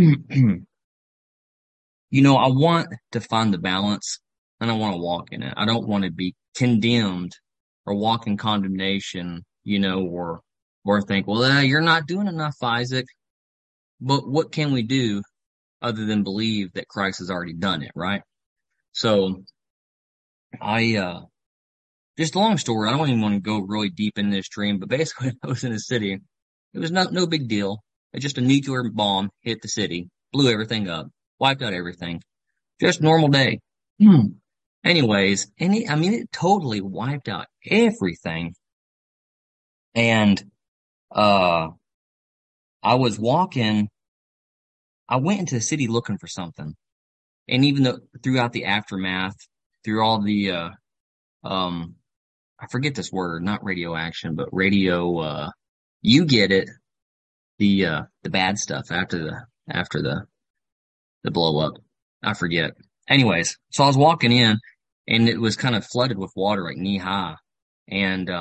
S8: want to find the balance, and I want to walk in it. I don't want to be condemned or walk in condemnation, or think, well, you're not doing enough, Isaac. But what can we do other than believe that Christ has already done it, right? So just a long story. I don't even want to go really deep in this dream, but basically I was in a city. It was no big deal. Just a nuclear bomb hit the city, blew everything up, wiped out everything. Just normal day. Anyways, it totally wiped out everything. And, I was walking, I went into the city looking for something. And even though throughout the aftermath, through all the, I forget this word, not radioaction, but you get it, the bad stuff after the blow up. I forget. Anyways, so I was walking in, and it was kind of flooded with water, like knee high. And,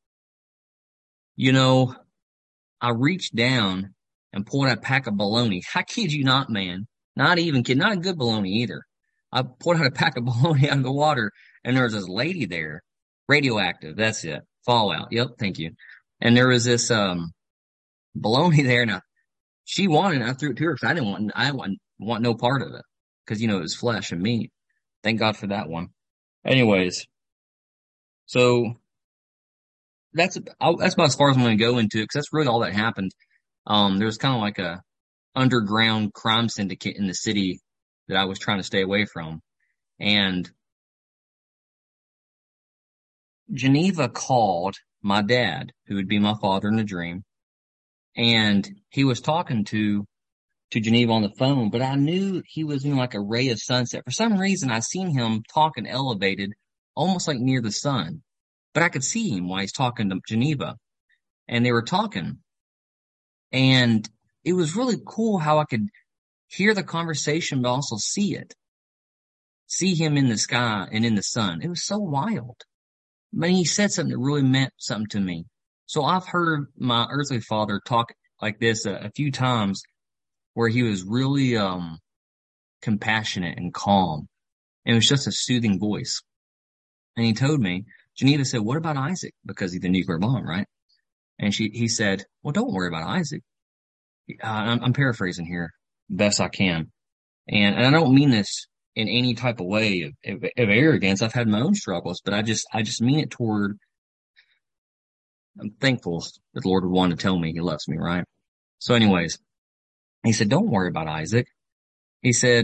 S8: I reached down and pulled out a pack of bologna. I kid you not, man. Not even kidding. Not a good bologna either. I pulled out a pack of bologna out of the water, and there was this lady there. Radioactive. That's it. Fallout. Yep. Thank you. And there was this, bologna there. Now, she wanted it. I threw it to her because I didn't want no part of it. Because, it was flesh and meat. Thank God for that one. Anyways. So, that's about as far as I'm going to go into it, because that's really all that happened. There was kind of like a underground crime syndicate in the city that I was trying to stay away from. And Geneva called my dad, who would be my father in a dream, and he was talking to Geneva on the phone, but I knew he was in like a ray of sunset. For some reason, I seen him talking elevated, almost like near the sun, but I could see him while he's talking to Geneva, and they were talking, and it was really cool how I could hear the conversation, but also see him in the sky and in the sun. It was so wild. But he said something that really meant something to me. So I've heard my earthly father talk like this a few times, where he was really compassionate and calm. And it was just a soothing voice. And he told me, Geneva said, what about Isaac? Because he's the nuclear bomb, right? And he said, well, don't worry about Isaac. I'm paraphrasing here best I can. And I don't mean this in any type of way of arrogance. I've had my own struggles, but I just mean it toward, I'm thankful that the Lord would want to tell me he loves me, right? So anyways, he said, don't worry about Isaac. He said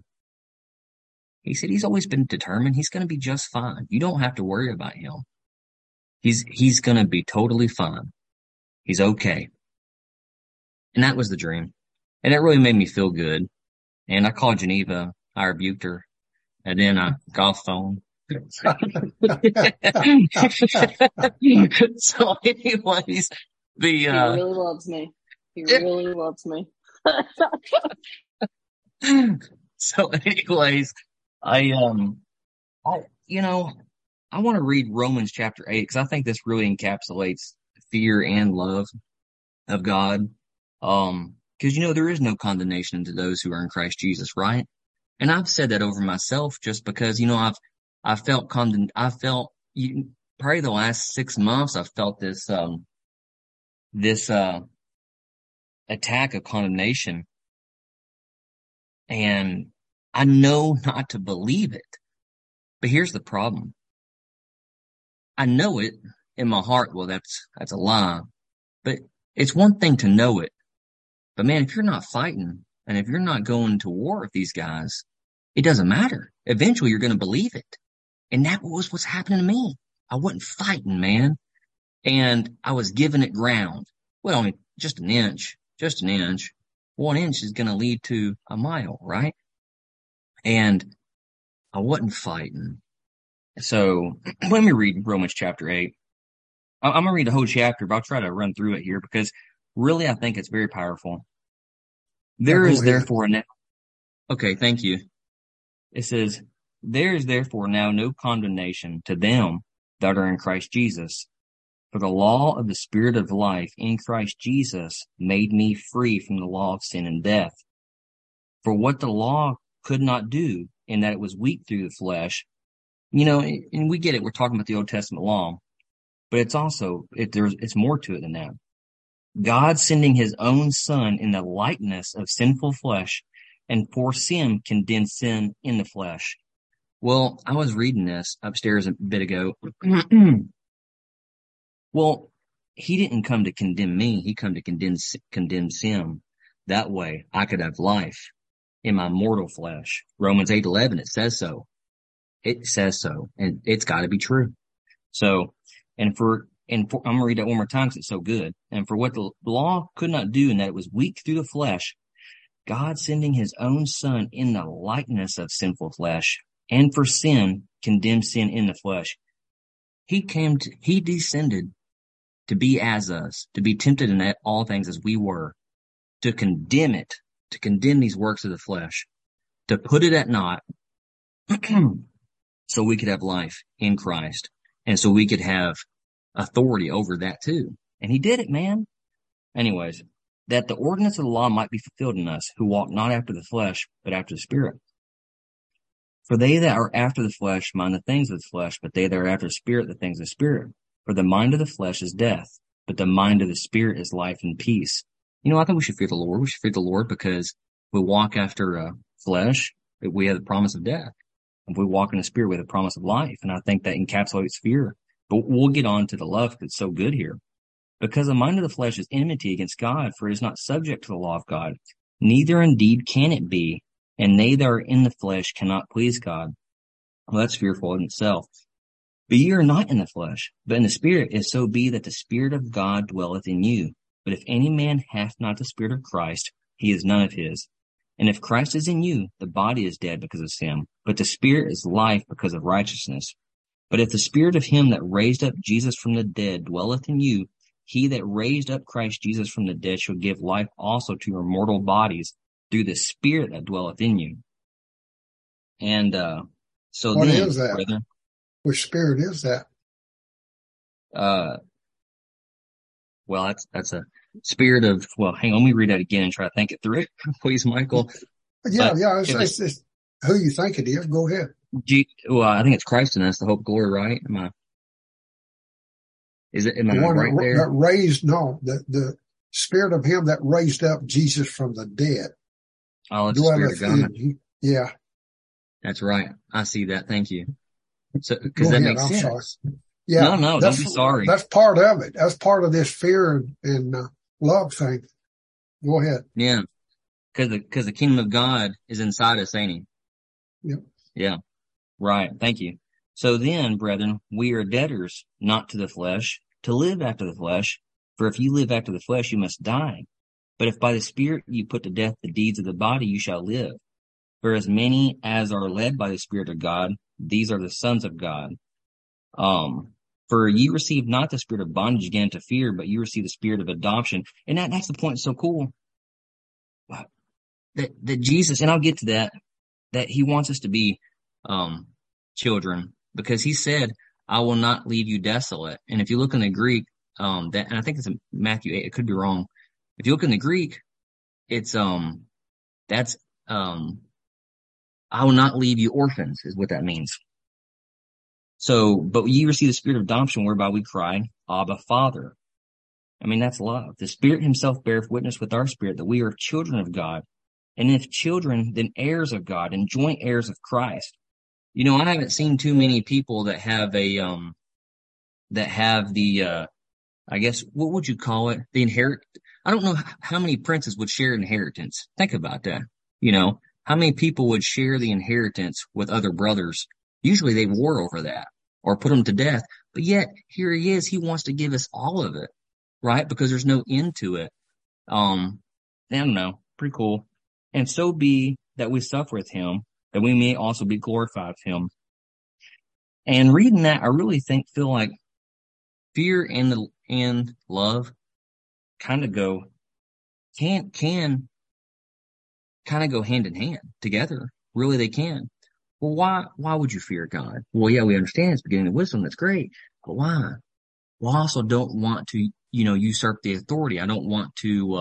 S8: he's always been determined. He's going to be just fine. You don't have to worry about him. He's going to be totally fine. He's okay. And that was the dream. And it really made me feel good. And I called Geneva. I rebuked her. And then I got off the phone. So anyways,
S9: he really loves me. He really loves me.
S8: So anyways, I want to read Romans chapter 8, because I think this really encapsulates fear and love of God. Because there is no condemnation to those who are in Christ Jesus, right? And I've said that over myself, just because I felt probably the last 6 months I've felt this attack of condemnation, and I know not to believe it. But here's the problem. I know it in my heart. Well, that's a lie. But it's one thing to know it. But man, if you're not fighting, and if you're not going to war with these guys, it doesn't matter. Eventually you're going to believe it. And that was what's happening to me. I wasn't fighting, man. And I was giving it ground. Well, I mean, just an inch. 1 inch is going to lead to a mile, right? And I wasn't fighting. So let me read Romans chapter 8. I'm going to read the whole chapter, but I'll try to run through it here, because really I think it's very powerful. There is therefore now. Okay, thank you. It says, there is therefore now no condemnation to them that are in Christ Jesus. For the law of the Spirit of life in Christ Jesus made me free from the law of sin and death. For what the law could not do, in that it was weak through the flesh, and we get it, we're talking about the Old Testament law, but it's also, it's more to it than that. God sending his own Son in the likeness of sinful flesh, and for sin condemned sin in the flesh. Well, I was reading this upstairs a bit ago. Well, he didn't come to condemn me. He come to condemn sin. That way I could have life in my mortal flesh. Romans 8:11, it says so. It says so. And it's got to be true. So, I'm going to read that one more time because it's so good. And for what the law could not do, in that it was weak through the flesh, God sending his own Son in the likeness of sinful flesh, and for sin condemned sin in the flesh. He descended to be as us, to be tempted in all things as we were, to condemn it, to condemn these works of the flesh, to put it at naught, so we could have life in Christ, and so we could have authority over that too. And he did it, man. Anyways, that the ordinance of the law might be fulfilled in us, who walk not after the flesh, but after the Spirit. For they that are after the flesh mind the things of the flesh, but they that are after the Spirit, the things of the Spirit. For the mind of the flesh is death, but the mind of the Spirit is life and peace. I think we should fear the Lord. We should fear the Lord because we walk after flesh, we have the promise of death. If we walk in the Spirit, we have the promise of life. And I think that encapsulates fear. But we'll get on to the love because it's so good here. Because the mind of the flesh is enmity against God, for it is not subject to the law of God. Neither indeed can it be. And they that are in the flesh cannot please God. Well, that's fearful in itself. But ye are not in the flesh, but in the Spirit, if so be that the Spirit of God dwelleth in you. But if any man hath not the Spirit of Christ, he is none of his. And if Christ is in you, the body is dead because of sin, but the Spirit is life because of righteousness. But if the Spirit of him that raised up Jesus from the dead dwelleth in you, he that raised up Christ Jesus from the dead shall give life also to your mortal bodies through the Spirit that dwelleth in you. And so
S1: what
S8: then,
S1: is that?
S8: brethren,
S1: Which Spirit is that?
S8: Well, that's a spirit of, well, hang on, let me read that again and try to think it through. Please, Michael.
S1: Yeah, it's who you think it is. Go ahead.
S8: Well, I think it's Christ in us, the hope, glory, right? Am I right there?
S1: That raised, no, the Spirit of him that raised up Jesus from the dead.
S8: Oh, it's the Spirit of God.
S1: Yeah.
S8: That's right. I see that. Thank you. So, because that makes sense.
S1: Sorry. Yeah.
S8: No, don't be sorry.
S1: That's part of it. That's part of this fear and love thing. Go ahead.
S8: Yeah. Because the kingdom of God is inside us, ain't he?
S1: Yep.
S8: Yeah. Right. Thank you. So then, brethren, we are debtors, not to the flesh, to live after the flesh. For if you live after the flesh, you must die. But if by the Spirit you put to death the deeds of the body, you shall live. For as many as are led by the Spirit of God, these are the sons of God. For ye receive not the spirit of bondage again to fear, but you receive the spirit of adoption. And that's the point. It's so cool. That Jesus, and I'll get to that he wants us to be, children, because he said, I will not leave you desolate. And if you look in the Greek, and I think it's in Matthew 8, it could be wrong. If you look in the Greek, it's, that's, I will not leave you orphans is what that means. So, but ye receive the spirit of adoption whereby we cry, Abba, Father. I mean, that's love. The Spirit himself beareth witness with our spirit that we are children of God. And if children, then heirs of God and joint heirs of Christ. You know, I haven't seen too many people that have the, I guess, what would you call it? The I don't know how many princes would share inheritance. Think about that. You know, how many people would share the inheritance with other brothers? Usually they war over that or put them to death. But yet here he is. He wants to give us all of it, right? Because there's no end to it. I don't know. Pretty cool. And so be that we suffer with him, that we may also be glorified with him. And reading that, I really feel like fear and love kind of go, can kind of go hand in hand together. Really, they can. Well, why would you fear God? Well, yeah, we understand it's beginning of wisdom. That's great. But why? Well, I also don't want to, usurp the authority. I don't want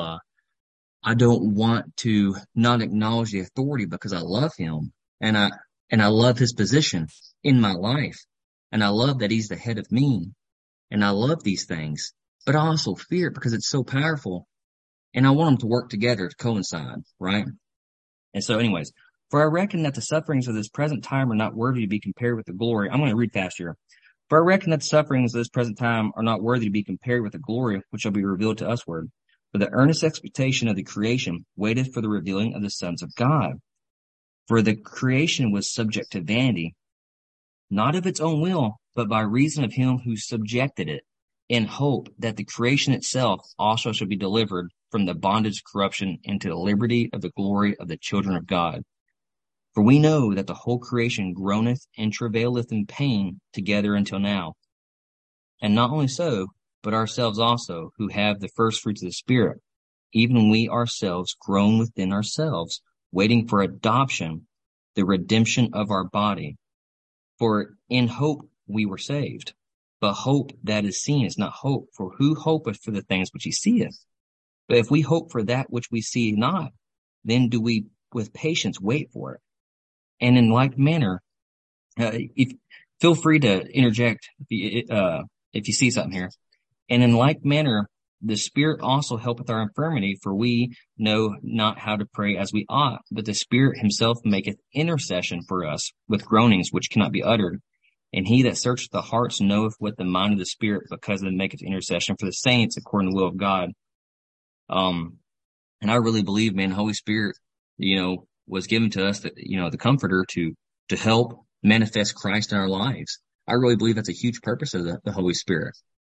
S8: to not acknowledge the authority because I love him and I love his position in my life. And I love that he's the head of me. And I love these things, but I also fear it because it's so powerful. And I want them to work together to coincide, right? And so anyways, for I reckon that the sufferings of this present time are not worthy to be compared with the glory. I'm going to read fast here. For I reckon that the sufferings of this present time are not worthy to be compared with the glory which shall be revealed to usward. For the earnest expectation of the creation waited for the revealing of the sons of God. For the creation was subject to vanity, not of its own will, but by reason of him who subjected it, in hope that the creation itself also shall be delivered from the bondage of corruption into the liberty of the glory of the children of God. For we know that the whole creation groaneth and travaileth in pain together until now. And not only so, but ourselves also, who have the first fruits of the Spirit, even we ourselves groan within ourselves, waiting for adoption, the redemption of our body. For in hope we were saved. But hope that is seen is not hope, for who hopeth for the things which he seeth? But if we hope for that which we see not, then do we with patience wait for it. And in like manner, feel free to interject if you see something here. And in like manner, the Spirit also helpeth our infirmity, for we know not how to pray as we ought, but the Spirit himself maketh intercession for us with groanings which cannot be uttered. And he that searcheth the hearts knoweth what the mind of the Spirit, because it maketh intercession for the saints according to the will of God. And I really believe, man, the Holy Spirit, was given to us, the Comforter to help manifest Christ in our lives. I really believe that's a huge purpose of the Holy Spirit.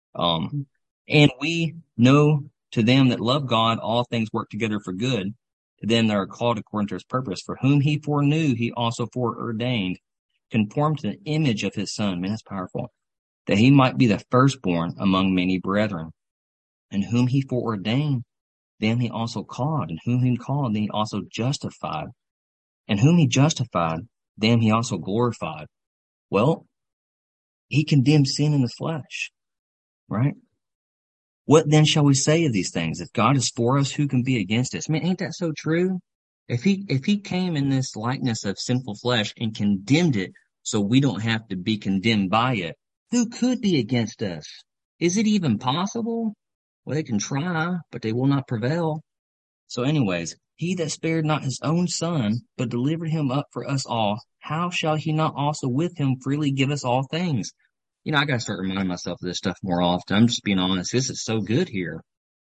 S8: And we know to them that love God, all things work together for good, to them that are called according to his purpose. For whom he foreknew, he also foreordained, conformed to the image of his Son. Man, that's powerful. That he might be the firstborn among many brethren. And whom he foreordained, them he also called. And whom he called, them he also justified. And whom he justified, them he also glorified. Well, he condemned sin in the flesh, right? What then shall we say of these things? If God is for us, who can be against us? Man, ain't that so true? If he came in this likeness of sinful flesh and condemned it so we don't have to be condemned by it, who could be against us? Is it even possible? Well, they can try, but they will not prevail. So anyways, he that spared not his own Son, but delivered him up for us all, how shall he not also with him freely give us all things? You know, I gotta start reminding myself of this stuff more often. I'm just being honest. This is so good here.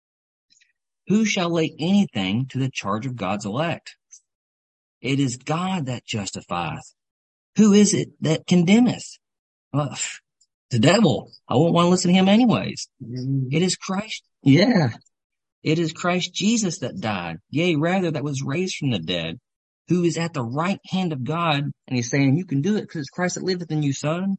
S8: Who shall lay anything to the charge of God's elect? It is God that justifieth. Who is it that condemneth? Well, the devil. I won't want to listen to him anyways. It is Christ. Yeah. It is Christ Jesus that died. Yea, rather that was raised from the dead, who is at the right hand of God. And he's saying, you can do it because it's Christ that liveth in you, son.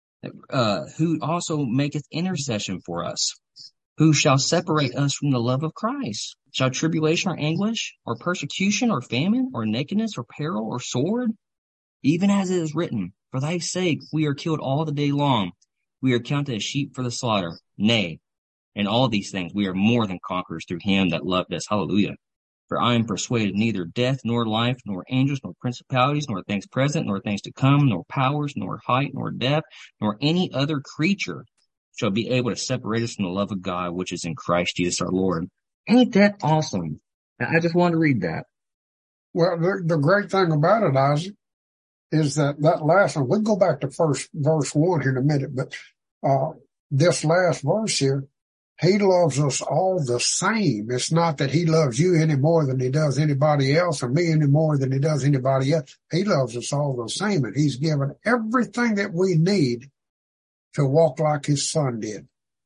S8: Who also maketh intercession for us. Who shall separate us from the love of Christ? Shall tribulation or anguish, or persecution, or famine, or nakedness, or peril, or sword? Even as it is written, for thy sake we are killed all the day long. We are counted as sheep for the slaughter. Nay, in all these things we are more than conquerors through him that loved us. Hallelujah. For I am persuaded neither death, nor life, nor angels, nor principalities, nor things present, nor things to come, nor powers, nor height, nor depth, nor any other creature shall be able to separate us from the love of God, which is in Christ Jesus our Lord. Ain't that awesome? I just wanted to read that.
S1: Well, the great thing about it, Isaac, is that last one, we'll go back to verse 1 here in a minute, but this last verse here, he loves us all the same. It's not that he loves you any more than he does anybody else, or me any more than he does anybody else. He loves us all the same, and he's given everything that we need to walk like his Son did.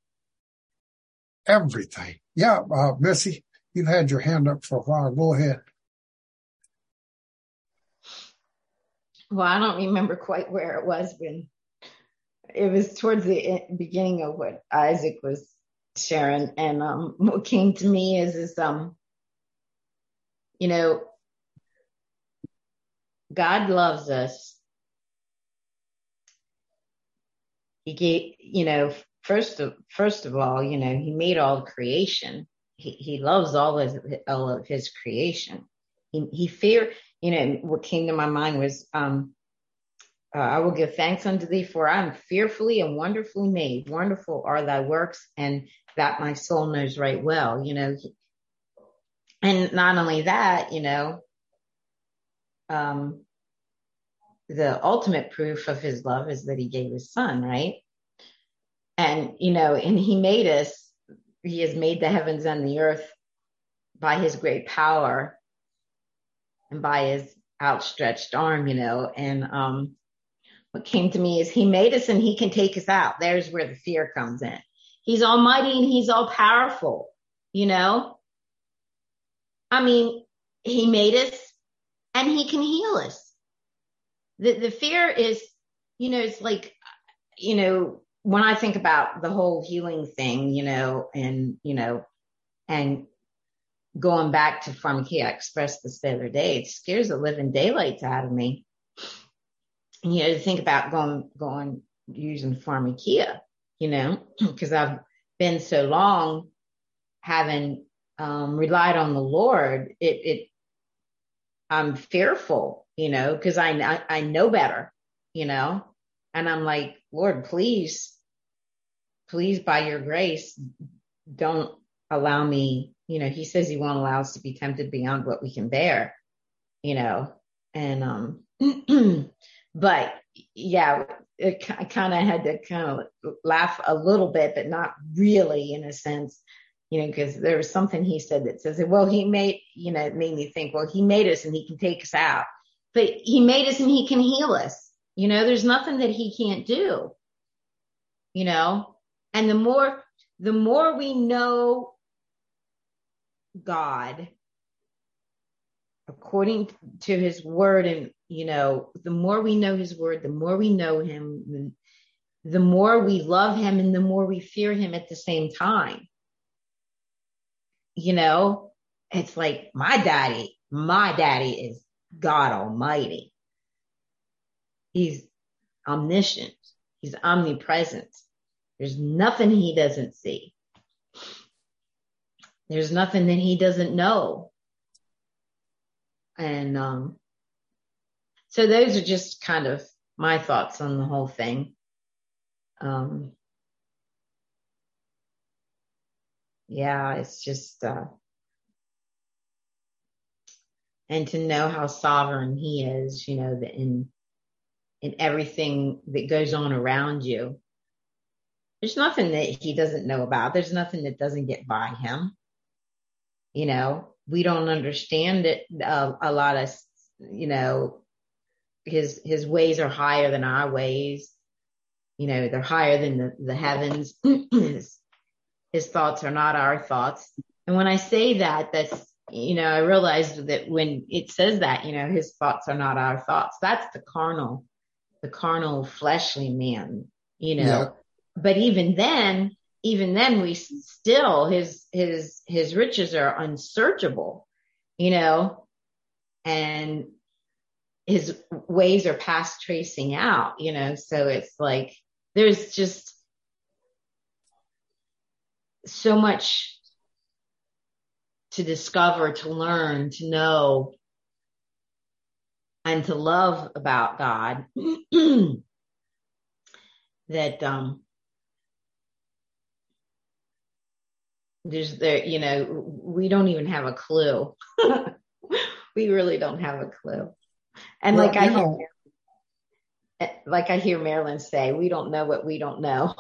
S1: Everything. Yeah, Missy, you've had your hand up for a while. Go ahead.
S10: Well, I don't remember quite where it was when it was towards the beginning of what Isaac was sharing. And what came to me is you know, God loves us. He gave, you know, first of all, you know, he made all creation. He loves all of his creation. He feared, you know, what came to my mind was, I will give thanks unto thee, for I am fearfully and wonderfully made. Wonderful are thy works, and that my soul knows right well, you know. And not only that, you know, the ultimate proof of his love is that he gave his Son, right? And, you know, and he made us, he has made the heavens and the earth by his great power and by his outstretched arm, you know. And what came to me is he made us and he can take us out. There's where the fear comes in. He's almighty and he's all powerful, you know. I mean, he made us and he can heal us. The fear is, you know, it's like, you know, when I think about the whole healing thing, you know, and going back to pharmakia, I expressed this the other day, it scares the living daylights out of me. And, you know, to think about going using pharmakia, you know, because I've been so long having relied on the Lord, I'm fearful, you know, because I know better, you know, and I'm like, Lord, please, by your grace, don't allow me, you know, he says he won't allow us to be tempted beyond what we can bear, you know, and, but yeah, I kind of had to kind of laugh a little bit, but not really in a sense, you know, because there was something he said that says, well, he made, you know, it made me think, well, he made us and he can take us out, but he made us and he can heal us. You know, there's nothing that he can't do. you know, and the more we know God according to his word, and, you know, the more we know his word, the more we know him, the more we love him, and the more we fear him at the same time. You know, it's like my daddy is God Almighty. He's omniscient. He's omnipresent. There's nothing he doesn't see. There's nothing that he doesn't know. And so those are just kind of my thoughts on the whole thing. Yeah, it's just, and to know how sovereign he is, you know, that in everything that goes on around you, there's nothing that he doesn't know about. There's nothing that doesn't get by him. You know, we don't understand it. A lot of, you know, his ways are higher than our ways. You know, they're higher than the heavens. His thoughts are not our thoughts. And when I say that, that's, you know, I realized that when it says that, you know, his thoughts are not our thoughts, that's the carnal fleshly man, you know. Yeah. But even then we still, his riches are unsearchable, you know, and his ways are past tracing out, you know. So it's like, there's just so much to discover, to learn, to know, and to love about God that, you know, we don't even have a clue. We really don't have a clue. And well, I hear Marilyn say, we don't know what we don't know.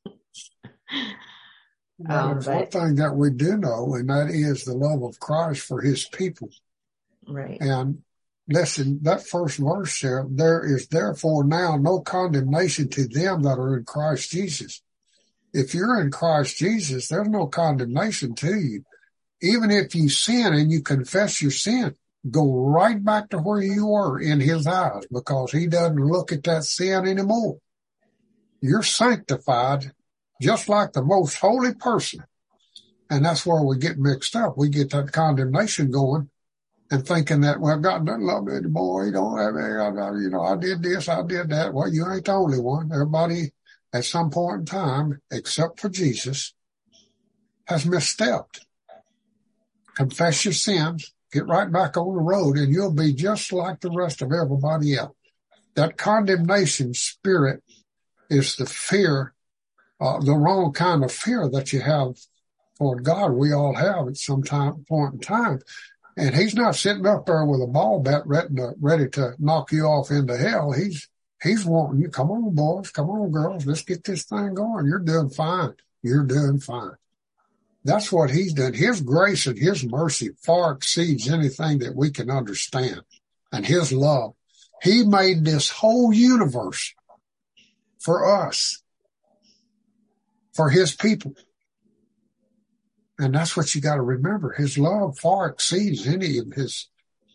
S1: There's one thing that we do know, and that is the love of Christ for his people.
S10: Right.
S1: And listen, that first verse there is therefore now no condemnation to them that are in Christ Jesus. If you're in Christ Jesus, there's no condemnation to you. Even if you sin and you confess your sin, go right back to where you were in his eyes, because he doesn't look at that sin anymore. You're sanctified just like the most holy person. And that's where we get mixed up. We get that condemnation going and thinking that, well, God doesn't love me anymore. He don't have me. You know, I did this, I did that. Well, you ain't the only one. Everybody at some point in time, except for Jesus, has misstepped. Confess your sins, get right back on the road, and you'll be just like the rest of everybody else. That condemnation spirit is the fear, the wrong kind of fear that you have for God. We all have at some point in time. And he's not sitting up there with a ball bat ready to knock you off into hell. He's wanting you, come on, boys, come on, girls, let's get this thing going. You're doing fine. You're doing fine. That's what he's done. His grace and his mercy far exceeds anything that we can understand. And his love. He made this whole universe for us, for his people. And that's what you got to remember. His love far exceeds any of his,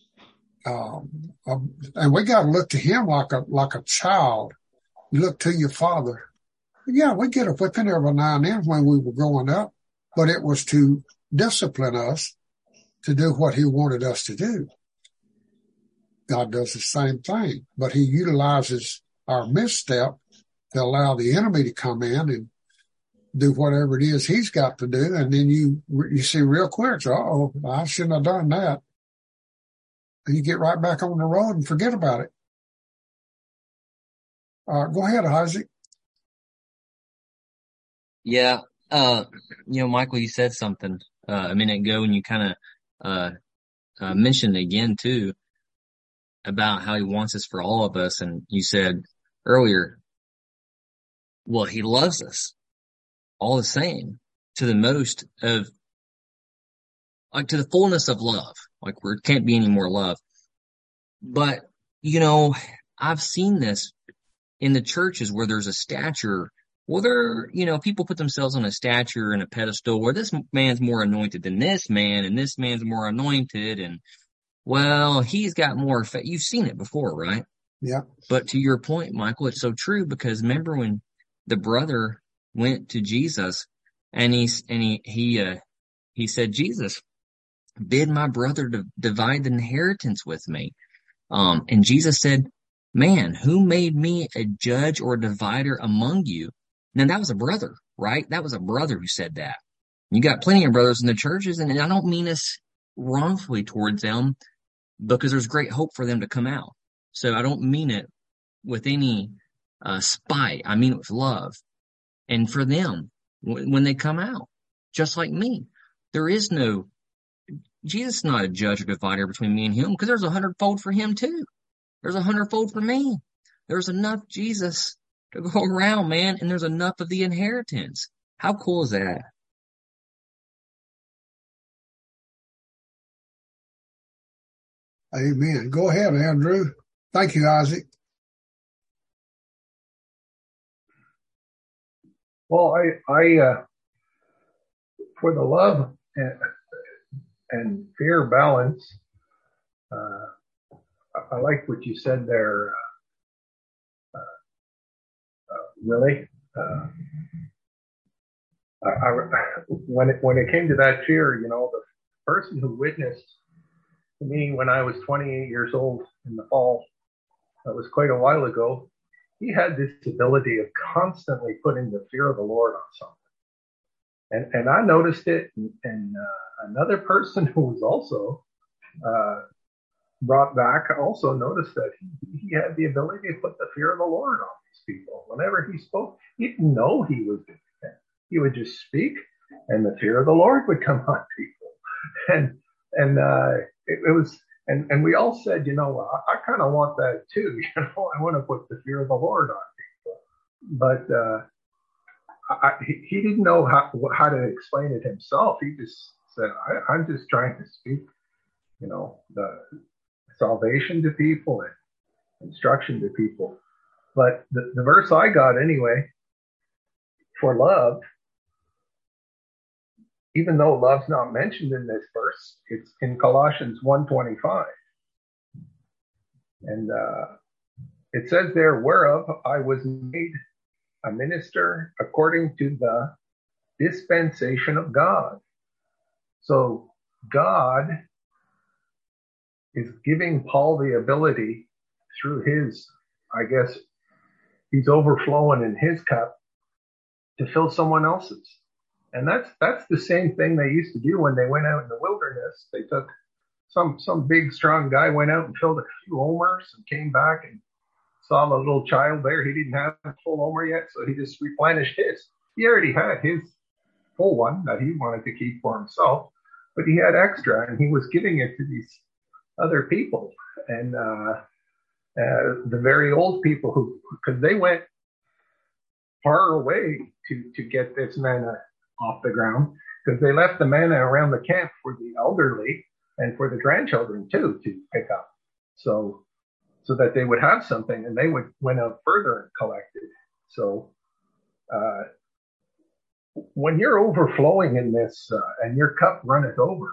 S1: and we got to look to him like a child. You look to your father. Yeah, we get a whipping every now and then when we were growing up, but it was to discipline us to do what he wanted us to do. God does the same thing, but he utilizes our misstep to allow the enemy to come in and do whatever it is he's got to do. And then you see real quick, uh-oh, I shouldn't have done that. And you get right back on the road and forget about it. Go ahead, Isaac.
S8: Yeah. You know, Michael, you said something a minute ago, and you kind of mentioned again too about how he wants us for all of us. And you said earlier, well, he loves us all the same, to the most of, like, to the fullness of love. Like, there can't be any more love. But, you know, I've seen this in the churches where there's a stature Well, people put themselves on a stature and a pedestal where this man's more anointed than this man, and this man's more anointed, and well, he's got more faith. You've seen it before, right?
S1: Yeah.
S8: But to your point, Michael, it's so true, because remember when the brother went to Jesus and he said, Jesus, bid my brother to divide the inheritance with me. And Jesus said, man, who made me a judge or a divider among you? Now that was a brother, right? That was a brother who said that. You got plenty of brothers in the churches, and I don't mean us wrongfully towards them, because there's great hope for them to come out. So I don't mean it with any spite. I mean it with love. And for them, when they come out, just like me, Jesus is not a judge or divider between me and him, because there's 100-fold for him too. There's 100-fold for me. There's enough Jesus to go around, man, and there's enough of the inheritance. How cool is that?
S1: Amen. Go ahead, Andrew. Thank you, Isaac.
S11: Well, I for the love and fear balance, I like what you said there, Willie. When it came to that fear, the person who witnessed to me when I was 28 years old in the fall, that was quite a while ago, he had this ability of constantly putting the fear of the Lord on something. And I noticed it, and another person who was also brought back also noticed that he had the ability to put the fear of the Lord on these people. Whenever he spoke, he didn't know he was doing that. He would just speak, and the fear of the Lord would come on people. It was, and we all said, I kind of want that too. I want to put the fear of the Lord on people. But he didn't know how to explain it himself. He just said, I'm just trying to speak, the salvation to people and instruction to people. But the verse I got anyway, for love, even though love's not mentioned in this verse, it's in Colossians 1:25. And it says there, whereof I was made a minister according to the dispensation of God. So God is giving Paul the ability through his, I guess, he's overflowing in his cup to fill someone else's. And that's the same thing they used to do when they went out in the wilderness. They took some big, strong guy went out and filled a few omers and came back and saw the little child there. He didn't have a full omer yet, so he just replenished his. He already had his full one that he wanted to keep for himself, but he had extra, and he was giving it to these other people. And the very old people because they went far away to get this manna off the ground, because they left the manna around the camp for the elderly and for the grandchildren too to pick up, so that they would have something, and they went out further and collected. So when you're overflowing in this and your cup runneth over,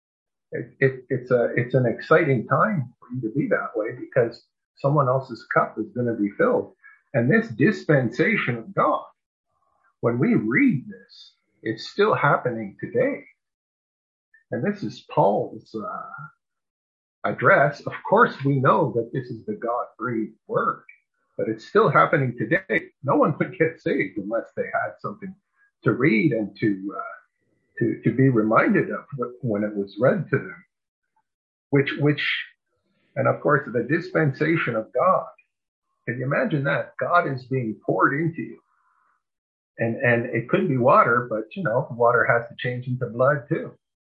S11: it's an exciting time for you to be that way, because someone else's cup is going to be filled. And this dispensation of God, when we read this, it's still happening today. And this is Paul's address. Of course, we know that this is the God-breathed word, but it's still happening today. No one would get saved unless they had something to read and to be reminded of when it was read to them. And of course, the dispensation of God. Can you imagine that? God is being poured into you. And it could be water, but water has to change into blood too.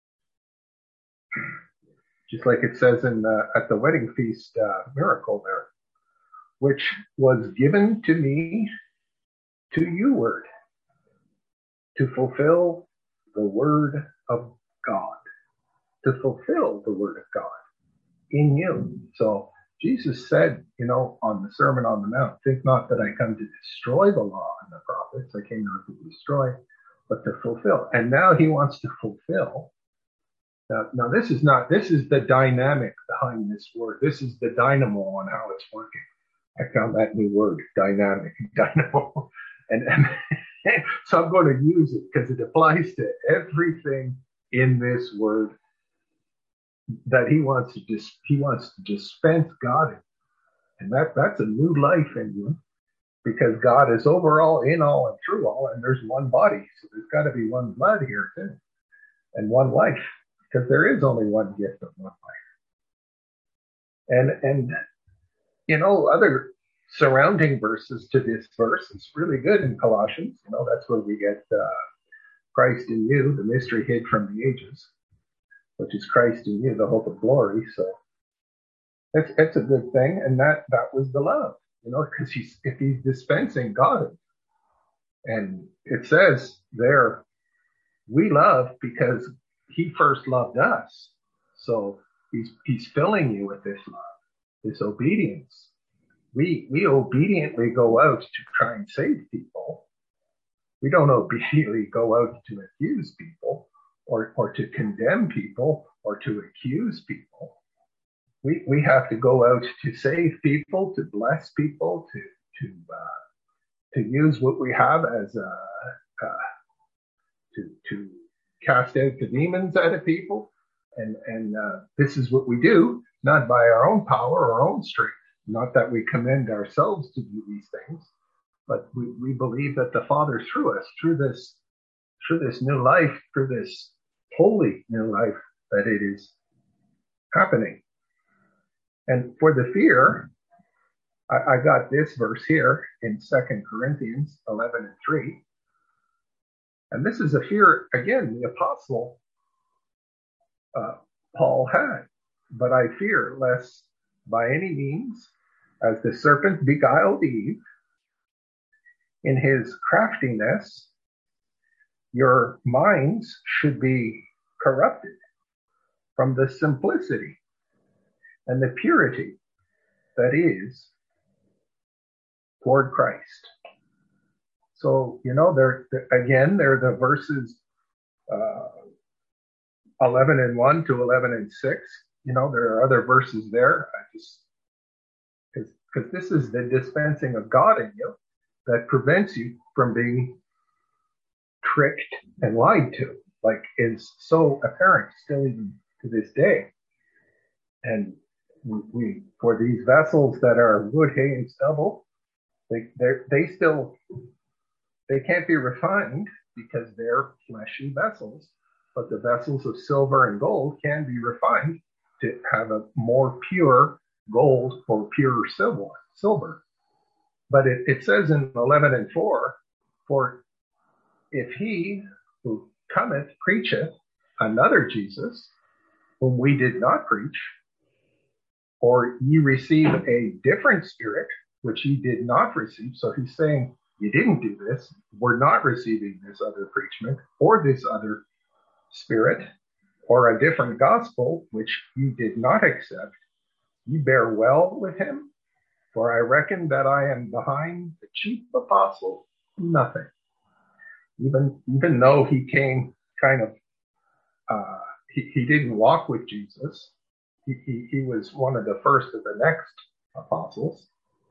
S11: Just like it says at the wedding feast miracle there, which was given to me to you, word, to fulfill the word of God, to fulfill the word of God in you. So Jesus said, on the Sermon on the Mount, think not that I come to destroy the law and the prophets, prophets. I came not to destroy, but to fulfill. And now he wants to fulfill. Now this is the dynamic behind this word. This is the dynamo on how it's working. I found that new word, dynamic, dynamo. And so I'm going to use it because it applies to everything in this word that he wants to dispense God in. And that's a new life in you, because God is over all, in all, and through all, and there's one body. So there's got to be one blood here too, and one life, because there is only one gift of one life. And other surrounding verses to this verse is really good in Colossians. That's where we get Christ in you, the mystery hid from the ages, which is Christ in you, the hope of glory. So it's a good thing, and that was the love, because if he's dispensing God, and it says there, we love because he first loved us. So he's filling you with this love, this obedience. We obediently go out to try and save people. We don't obediently go out to accuse people or to condemn people or to accuse people. We have to go out to save people, to bless people, to use what we have as to cast out the demons out of people, and this is what we do, not by our own power or our own strength. Not that we commend ourselves to do these things, but we believe that the Father through us, through this new life, through this holy new life, that it is happening. And for the fear, I got this verse here in 2 Corinthians 11:3. And this is a fear, again, the apostle Paul had. But I fear lest by any means, as the serpent beguiled Eve, in his craftiness, your minds should be corrupted from the simplicity and the purity that is toward Christ. So, there are the verses 11:1 to 11:6. There are other verses there. Because this is the dispensing of God in you that prevents you from being tricked and lied to, like is so apparent still even to this day. And we for these vessels that are wood, hay, and stubble, they can't be refined because they're fleshy vessels, but the vessels of silver and gold can be refined to have a more pure gold or pure silver. But it says in 11:4, for if he who cometh preacheth another Jesus, whom we did not preach, or ye receive a different spirit, which ye did not receive. So he's saying, you didn't do this. We're not receiving this other preachment or this other spirit or a different gospel, which you did not accept. You bear well with him, for I reckon that I am behind the chief apostle nothing. Even though he came kind of, he didn't walk with Jesus. He was one of the first of the next apostles.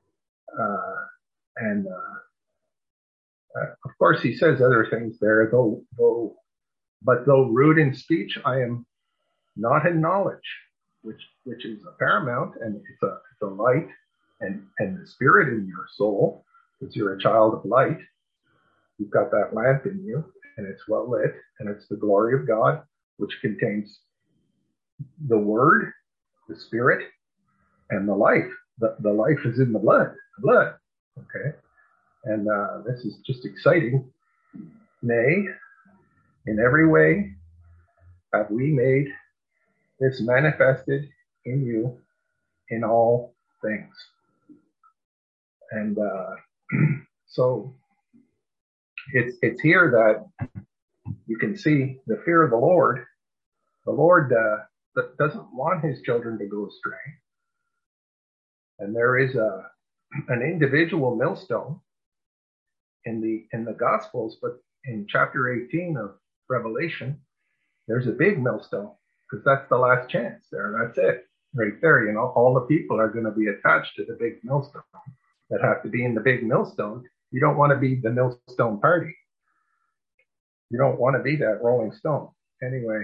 S11: Of course, he says other things there, though rude in speech, I am not in knowledge, which is a paramount, and it's a light and the spirit in your soul, because you're a child of light. You've got that lamp in you, and it's well lit, and it's the glory of God, which contains the word, the spirit, and the life. The life is in the blood. Okay? And this is just exciting. Nay, in every way have we made this manifested in you in all things. And so it's here that you can see the fear of the Lord. The Lord doesn't want his children to go astray. And there is an individual millstone in the Gospels, but in chapter 18 of Revelation, there's a big millstone, because that's the last chance there. That's it right there. You know, all the people are going to be attached to the big millstone that have to be in the big millstone. You don't want to be the millstone party. You don't want to be that Rolling Stone. Anyway,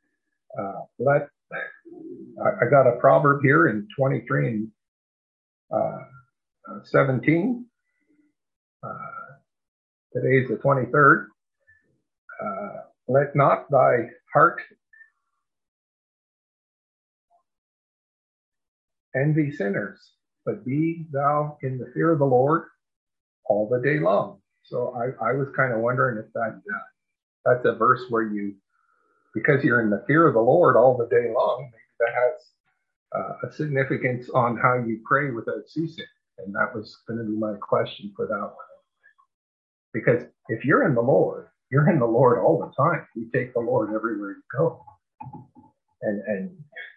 S11: I got a proverb here in 23 and 17. Today is the 23rd. Let not thy heart envy sinners, but be thou in the fear of the Lord all the day long. So I was kind of wondering if that's a verse where because you're in the fear of the Lord all the day long, maybe that has a significance on how you pray without ceasing. And that was going to be my question for that one. Because if you're in the Lord all the time. You take the Lord everywhere you go. And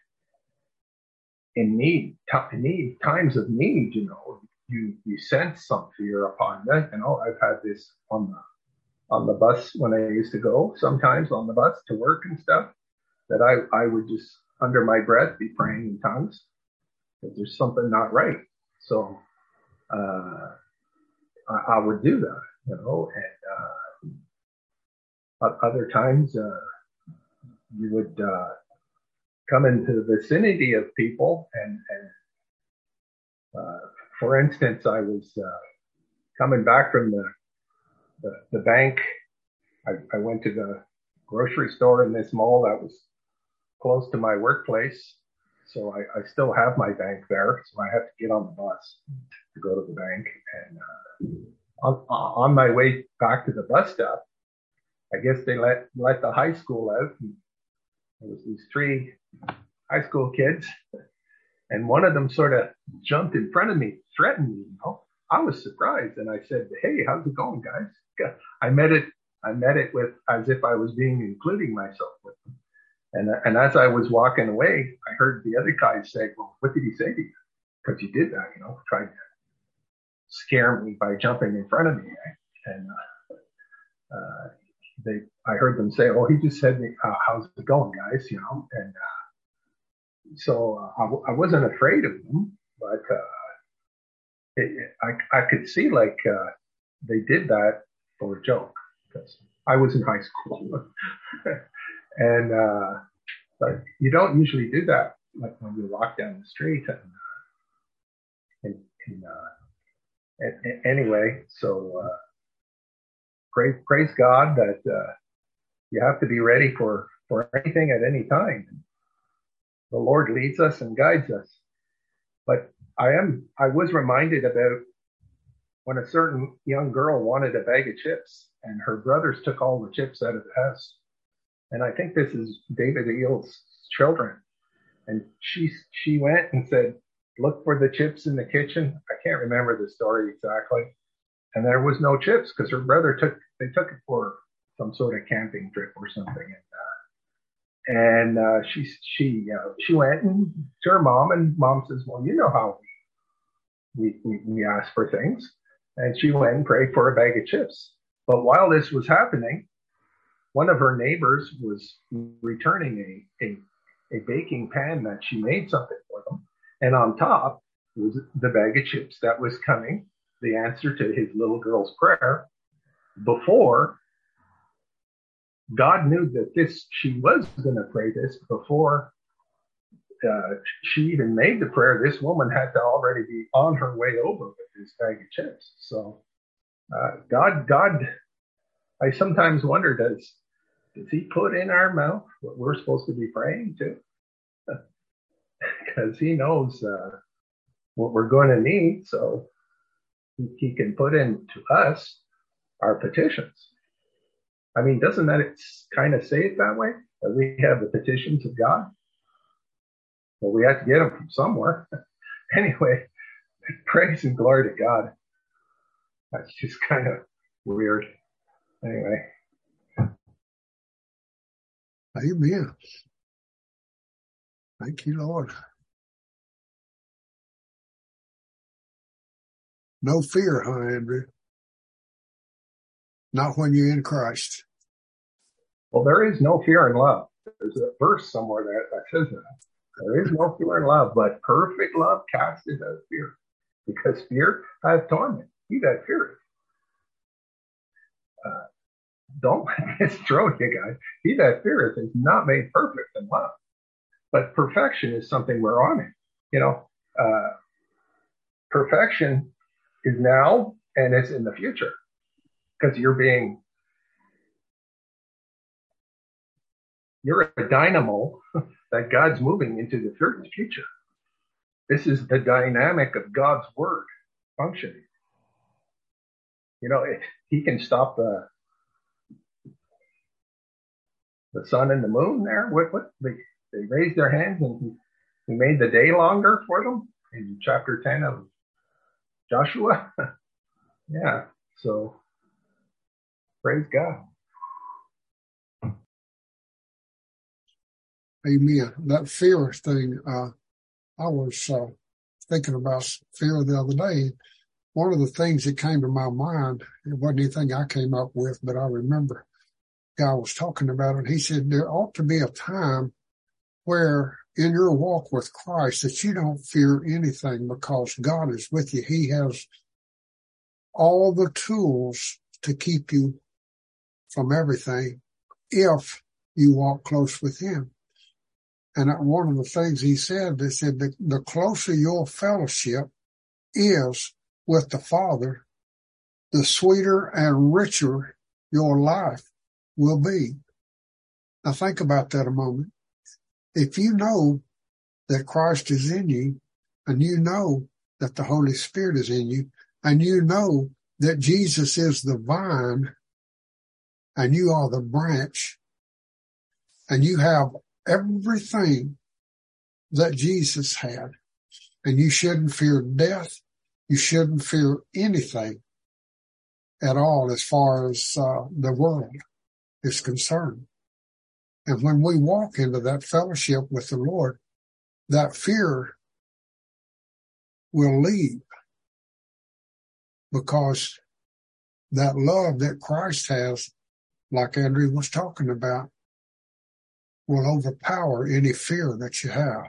S11: in times of need, you know, you sense some fear upon that. You know, I've had this on the bus when I used to go, sometimes on the bus to work and stuff, that I would just under my breath be praying in tongues because there's something not right. So I would do that, you know, and other times you would come into the vicinity of people and for instance, I was coming back from the bank. I went to the grocery store in this mall that was close to my workplace. So I still have my bank there. So I have to get on the bus to go to the bank. And on my way back to the bus stop, I guess they let the high school out. And there was these 3 high school kids. And one of them sort of jumped in front of me, threatened me, you know. I was surprised. And I said, hey, how's it going, guys? I met it with as if I was including myself with them. And as I was walking away, I heard the other guys say, well, what did he say to you? Because you did that, you know, tried to scare me by jumping in front of me. Right? And I heard them say, oh, he just said, how's it going, guys? You know, and so I wasn't afraid of them, but I could see like they did that for a joke because I was in high school. And but you don't usually do that, like when you walk down the street. And anyway, so praise God that you have to be ready for anything at any time. The Lord leads us and guides us. But I was reminded about when a certain young girl wanted a bag of chips, and her brothers took all the chips out of the house. And I think this is David Eel's children. And she went and said, look for the chips in the kitchen. I can't remember the story exactly. And there was no chips because her brother took it for some sort of camping trip or something. And she went and to her mom, and mom says, well, you know how we ask for things. And she went and prayed for a bag of chips. But while this was happening, one of her neighbors was returning a baking pan that she made something for them. And on top was the bag of chips that was coming, the answer to his little girl's prayer, before God knew that she was going to pray this before she even made the prayer. This woman had to already be on her way over with this bag of chips. So God, I sometimes wonder, does he put in our mouth what we're supposed to be praying to? Because he knows what we're going to need, so he can put into us our petitions. I mean, doesn't that kind of say it that way? That we have the petitions of God? Well, we have to get them from somewhere. Anyway, praise and glory to God. That's just kind of weird. Anyway.
S1: Amen. Thank you, Lord. No fear, huh, Andrew? not when you're in Christ.
S11: Well, there is no fear in love. There's a verse somewhere that says that. There is no fear in love, but perfect love casteth out fear, because fear has torment. He that feareth. Don't let this throw you, guys. He that feareth is not made perfect in love. But perfection is something we're on it. You know, perfection is now and it's in the future, because you're a dynamo that God's moving into the future. This is the dynamic of God's word functioning. You know, he can stop the sun and the moon there. What they raised their hands and he made the day longer for them in chapter 10 of Joshua. Yeah. So praise God.
S1: Amen. That fear thing, I was thinking about fear the other day. One of the things that came to my mind, it wasn't anything I came up with, but I remember a guy was talking about it. He said there ought to be a time where in your walk with Christ that you don't fear anything, because God is with you. He has all the tools to keep you from everything if you walk close with him. And one of the things he said, they said that the closer your fellowship is with the Father, the sweeter and richer your life will be. Now think about that a moment. If you know that Christ is in you, and you know that the Holy Spirit is in you, and you know that Jesus is the vine, and you are the branch, and you have everything that Jesus had, and you shouldn't fear death, you shouldn't fear anything at all as far as the world is concerned. And when we walk into that fellowship with the Lord, that fear will leave, because that love that Christ has, like Andrew was talking about, will overpower any fear that you have.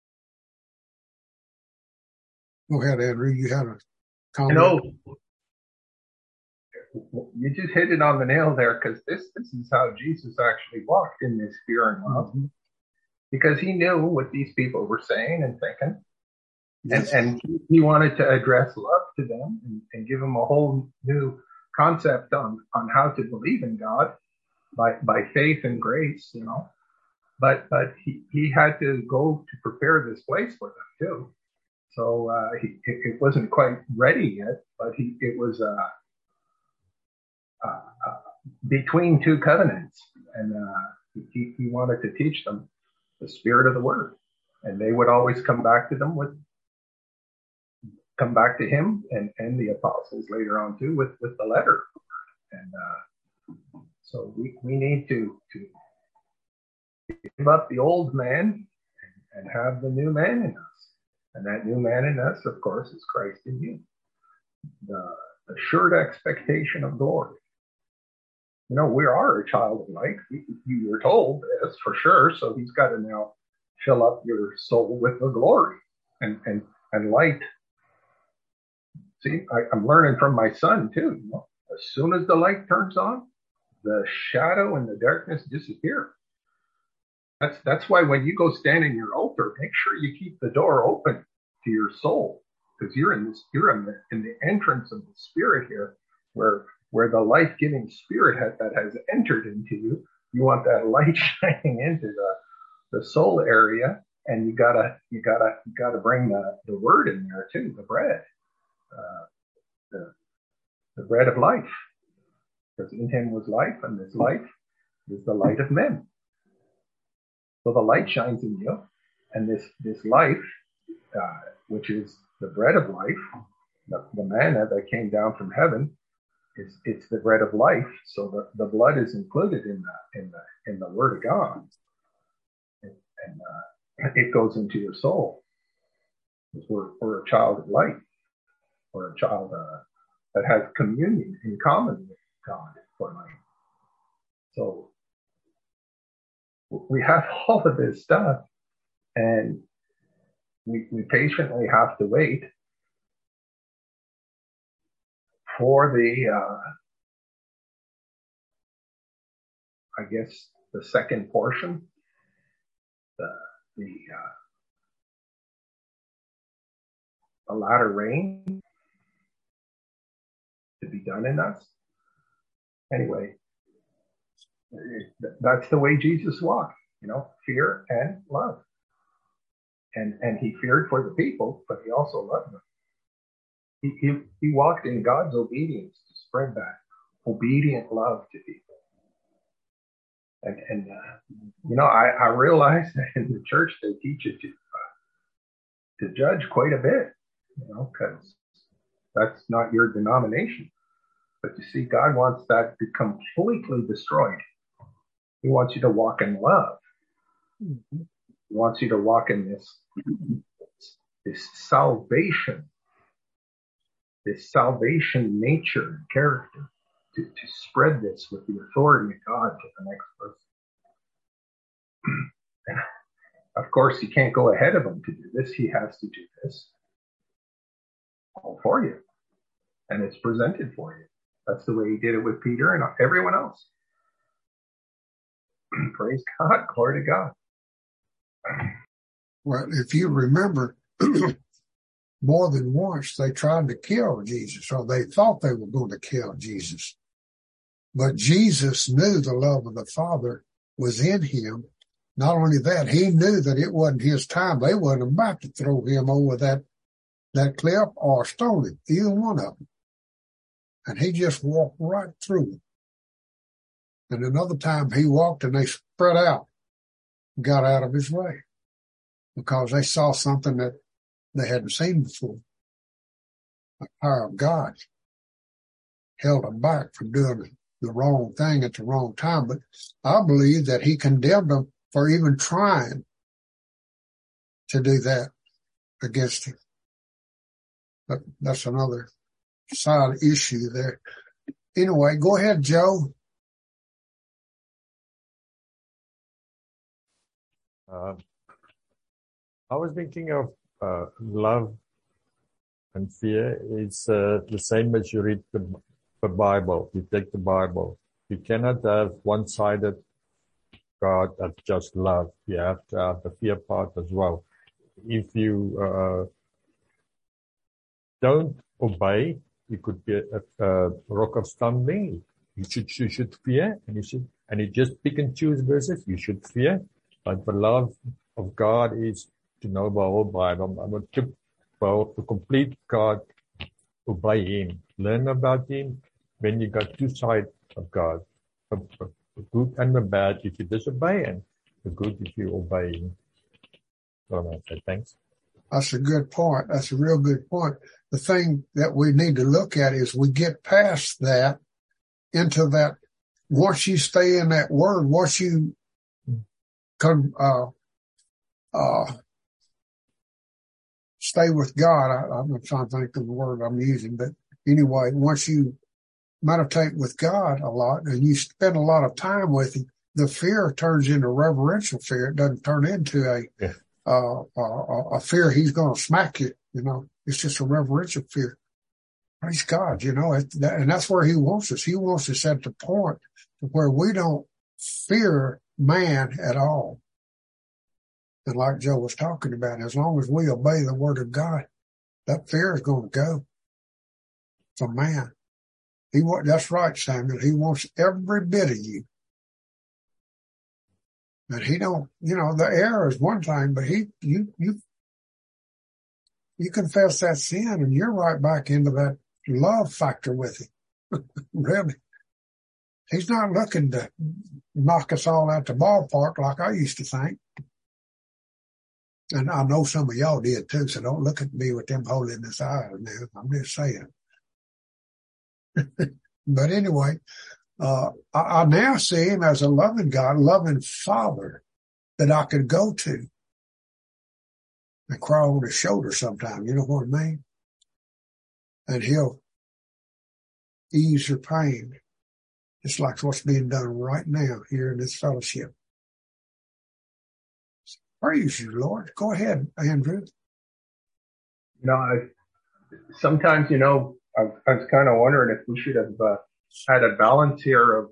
S1: Go ahead, Andrew. You had a comment.
S11: You just hit it on the nail there, because this is how Jesus actually walked, in this fear and love, because he knew what these people were saying and thinking. Yes. And he wanted to address love to them and give them a whole new concept on how to believe in God by faith and grace, you know. But he had to go to prepare this place for them too. So it wasn't quite ready yet, but it was between two covenants, and he wanted to teach them the spirit of the word, and they would always come back to him and the apostles later on too with the letter. And so we need to give up the old man and have the new man in us. And that new man in us, of course, is Christ in you. The assured expectation of glory. You know, we are a child of light. You were told this for sure. So he's got to now fill up your soul with the glory and light. See, I'm learning from my son too. You know? As soon as the light turns on, the shadow and the darkness disappear. That's why when you go stand in your altar, make sure you keep the door open to your soul, because you're in the entrance of the Spirit here, where the life-giving Spirit that has entered into you. You want that light shining into the soul area, and you gotta bring the word in there too, the bread, the bread of life, because in him was life, and this life is the light of men. So the light shines in you, and this life, which is the bread of life, the manna that came down from heaven, it's the bread of life. So the blood is included in the word of God, and it goes into your soul. Because we're a child of light. We're a child that has communion in common with God. for life. So we have all of this stuff, and we patiently have to wait for the, I guess, the second portion, the latter rain to be done in us. Anyway, that's the way Jesus walked, fear and love. And he feared for the people, but he also loved them. He walked in God's obedience to spread that obedient love to people. And I realize that in the church they teach you to judge quite a bit, because that's not your denomination. But you see, God wants that to completely destroyed. He wants you to walk in love. He wants you to walk in this salvation nature and character, to spread this with the authority of God to the next person. And of course, you can't go ahead of him to do this. He has to do this all for you. And it's presented for you. That's the way he did it with Peter and everyone else. Praise God. Glory to God.
S1: Well, if you remember, more than once they tried to kill Jesus, or they thought they were going to kill Jesus. But Jesus knew the love of the Father was in him. Not only that, he knew that it wasn't his time. They wasn't about to throw him over that cliff or stone him, either one of them. And he just walked right through them. And another time he walked and they spread out, got out of his way, because they saw something that they hadn't seen before. The power of God held them back from doing the wrong thing at the wrong time. But I believe that he condemned them for even trying to do that against him. But that's another side issue there. Anyway, go ahead, Joe.
S12: I was thinking of love and fear is the same as you read the Bible. You take the Bible. You cannot have one-sided God that's just love. You have to have the fear part as well. If you don't obey, you could be a rock of stumbling. You should fear, and you just pick and choose verses. You should fear, but the love of God is to know the whole Bible. I'm going to complete God, obey him, learn about him. When you got two sides of God, the good and the bad if you disobey, and the good if you obey him. So I'm going to say thanks.
S1: That's a good point. That's a real good point. The thing that we need to look at is we get past that into that. Once you stay in that word, once you stay with God, I'm not trying to think of the word I'm using, but anyway, once you meditate with God a lot and you spend a lot of time with him, the fear turns into reverential fear. It doesn't turn into a fear he's going to smack you. It's just a reverential fear. Praise God, and that's where he wants us. He wants us at the point where we don't fear man at all. And like Joe was talking about, as long as we obey the word of God, that fear is going to go from man. That's right, Samuel. He wants every bit of you. And he don't, the error is one thing, but you confess that sin and you're right back into that love factor with him. Really. He's not looking to knock us all out the ballpark like I used to think. And I know some of y'all did too, so don't look at me with them holiness eyes now. I'm just saying. But anyway, I now see him as a loving God, loving Father that I could go to and cry on his shoulder sometime. You know what I mean? And he'll ease your pain It's like what's being done right now here in this fellowship. Praise you, Lord. Go ahead, Andrew.
S11: Sometimes, I was kind of wondering if we should have had a balance here of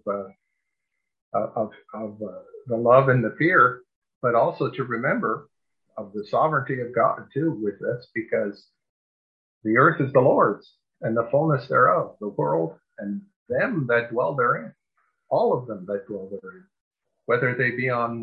S11: the love and the fear, but also to remember of the sovereignty of God too with this, because the earth is the Lord's and the fullness thereof, the world and them that dwell therein, all of them that dwell therein, whether they be on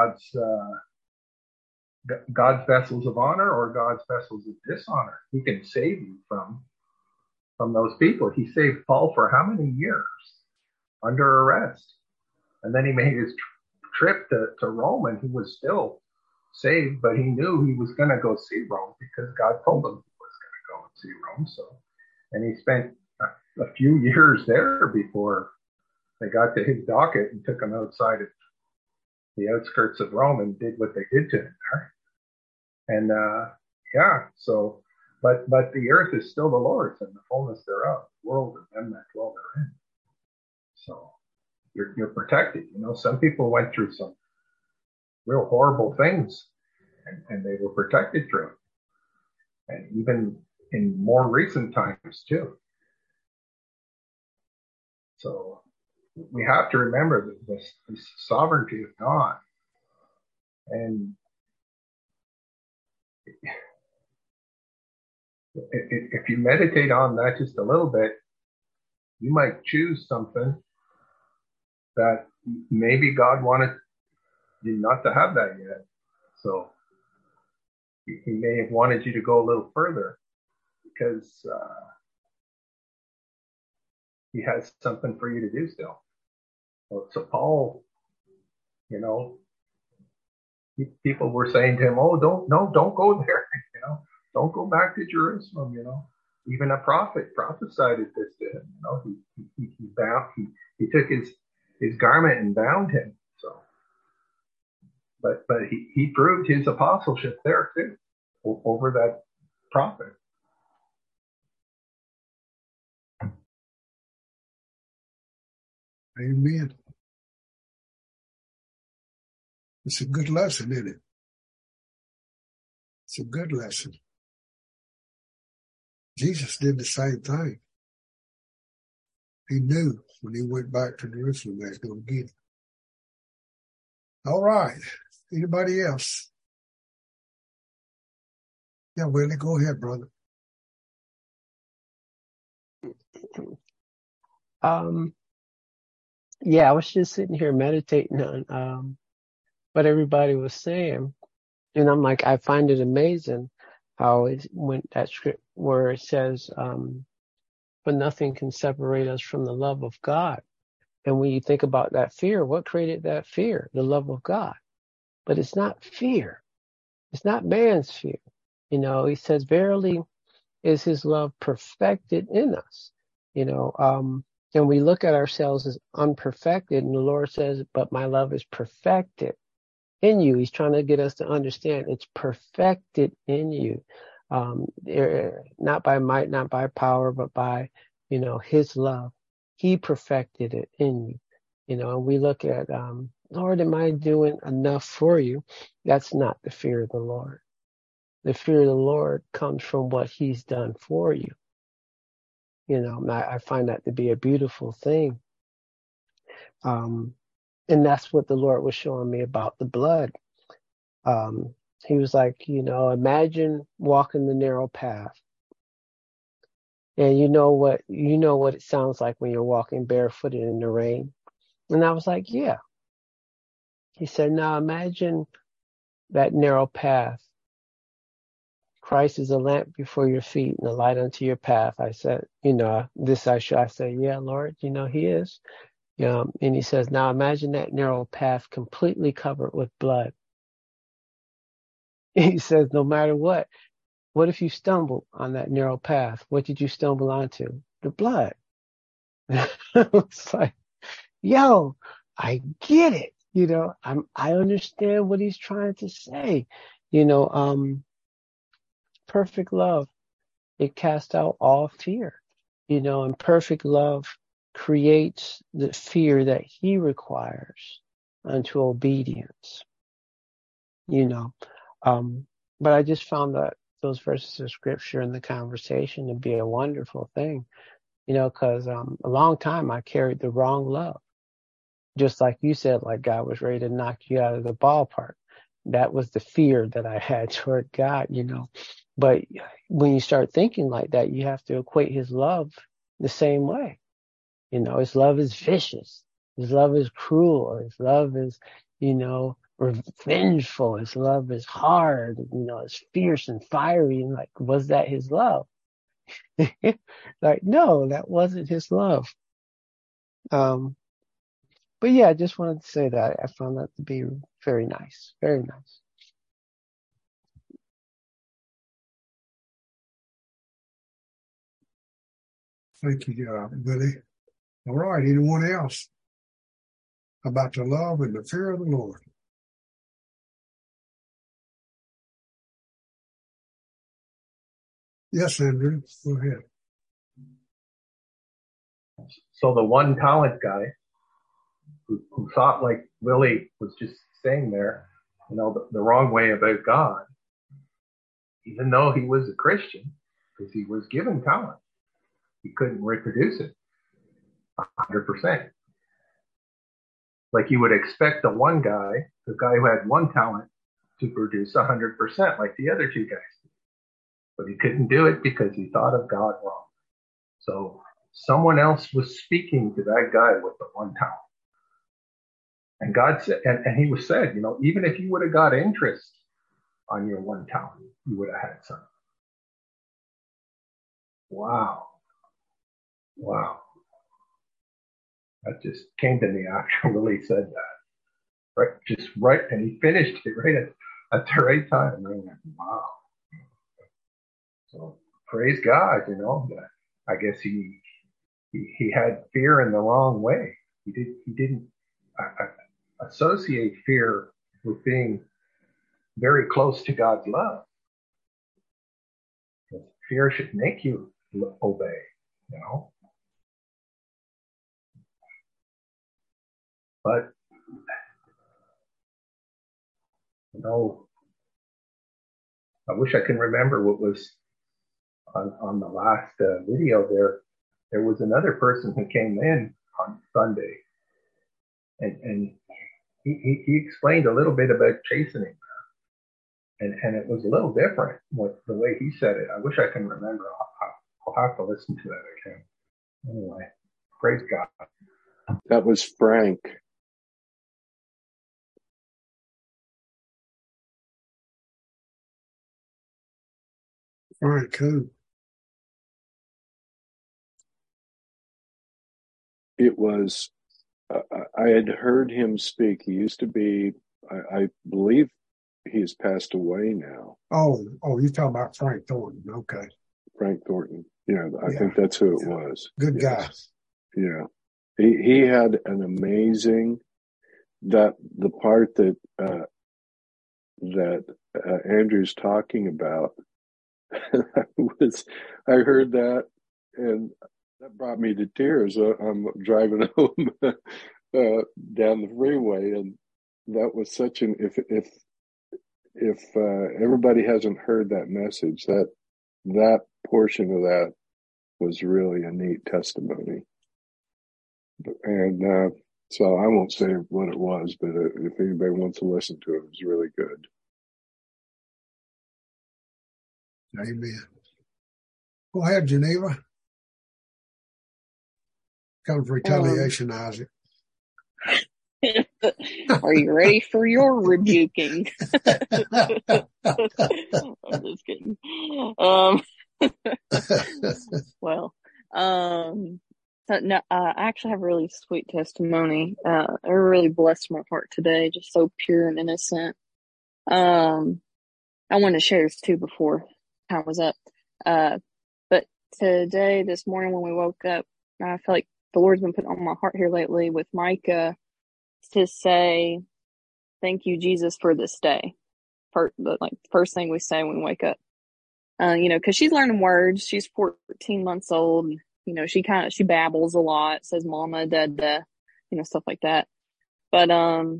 S11: God's vessels of honor or God's vessels of dishonor. He can save you from those people. He saved Paul for how many years under arrest? And then he made his trip to Rome, and he was still saved, but he knew he was going to go see Rome because God told him he was going to go and see Rome. And he spent a few years there before they got to his docket and took him outside of the outskirts of Rome and did what they did to him there. And but the earth is still the Lord's and the fullness thereof, the world and them that dwell therein. So you're protected. Some people went through some real horrible things and they were protected through it. And even in more recent times too. So we have to remember this sovereignty of God. And if you meditate on that just a little bit, you might choose something that maybe God wanted you not to have that yet. So he may have wanted you to go a little further because he has something for you to do still. So Paul, people were saying to him, "Oh, don't go there. Don't go back to Jerusalem. Even a prophet prophesied this to him. He took his garment and bound him. So, but he proved his apostleship there too, over that prophet."
S1: Amen. It's a good lesson, isn't it? It's a good lesson. Jesus did the same thing. He knew when he went back to Jerusalem they was going to get him. All right. Anybody else? Yeah, Willie, go ahead, brother.
S7: Yeah, I was just sitting here meditating on what everybody was saying, and I'm like, I find it amazing how it went that script where it says, "But nothing can separate us from the love of God." And when you think about that fear, what created that fear? The love of God. But it's not fear. It's not man's fear. He says, "Verily is his love perfected in us." And we look at ourselves as unperfected, and the Lord says, "But my love is perfected in you." He's trying to get us to understand it's perfected in you. Not by might, not by power, but by, his love. He perfected it in you. And we look at, Lord, am I doing enough for you? That's not the fear of the Lord. The fear of the Lord comes from what he's done for you. I find that to be a beautiful thing. And that's what the Lord was showing me about the blood. He was like, imagine walking the narrow path. And you know what it sounds like when you're walking barefooted in the rain. And I was like, yeah. He said, now imagine that narrow path. Christ is a lamp before your feet and a light unto your path. I said, I say, yeah, Lord, he is. And he says, now imagine that narrow path completely covered with blood. He says, no matter what if you stumble on that narrow path? What did you stumble onto? The blood. It's like, yo, I get it. I understand what he's trying to say. Perfect love, it casts out all fear. And perfect love creates the fear that he requires unto obedience, but I just found that those verses of scripture in the conversation to be a wonderful thing, because a long time I carried the wrong love. Just like you said, like God was ready to knock you out of the ballpark. That was the fear that I had toward God, But when you start thinking like that, you have to equate his love the same way. His love is vicious. His love is cruel. His love is, revengeful. His love is hard. It's fierce and fiery. And was that his love? No, that wasn't his love. But yeah, I just wanted to say that I found that to be very nice. Very nice.
S1: Thank you, Billy. All right. Anyone else about the love and the fear of the Lord? Yes, Andrew. Go ahead.
S11: So the 1 talent guy who thought like Willie was just saying there, the wrong way about God, even though he was a Christian, because he was given talent, he couldn't reproduce it 100%. Like you would expect the guy who had 1 talent, to produce 100% like the other 2 guys did. But he couldn't do it because he thought of God wrong. So someone else was speaking to that guy with the 1 talent. And God said, and he was said, even if you would have got interest on your 1 talent, you would have had some. Wow. That just came to me after Willie said that. Right. And he finished it right at the right time. And I went, wow. So praise God, I guess he had fear in the wrong way. He didn't associate fear with being very close to God's love. Fear should make you obey, But, I wish I can remember what was on the last video there. There was another person who came in on Sunday, and he explained a little bit about chastening, and it was a little different the way he said it. I wish I can remember. I'll have to listen to that again. Anyway, praise God.
S6: That was Frank.
S1: All right, cool.
S6: It was, I had heard him speak. He used to be, I believe he's passed away now.
S1: Oh, you're talking about Frank Thornton. Okay.
S6: Frank Thornton. Yeah, I think that's who it was.
S1: Good guy.
S6: Yeah. He had an amazing, the part that Andrew's talking about, I heard that and that brought me to tears. I'm driving home down the freeway, and that was such an, if everybody hasn't heard that message, that portion of that was really a neat testimony. And so I won't say what it was, but if anybody wants to listen to it, it was really good.
S1: Amen. Go ahead, Geneva. Come for retaliation, Isaac.
S9: Are you ready for your rebuking? I'm just kidding. Well, no, I actually have a really sweet testimony. It really blessed my heart today, just so pure and innocent. I wanted to share this too before time was up. But today, this morning when we woke up, I feel like the Lord's been putting on my heart here lately with Micah to say, thank you, Jesus, for this day. First thing we say when we wake up. Cause she's learning words. She's 14 months old. she babbles a lot, says mama, dada, stuff like that. But,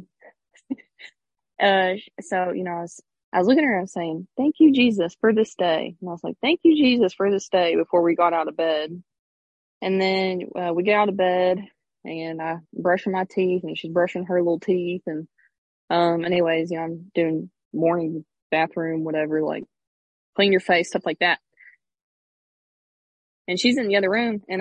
S9: so, I was looking at her and saying, thank you, Jesus, for this day. And I was like, thank you, Jesus, for this day before we got out of bed. And then, we get out of bed and I brushing my teeth and she's brushing her little teeth. And, anyways, I'm doing morning bathroom, whatever, like clean your face, stuff like that. And she's in the other room and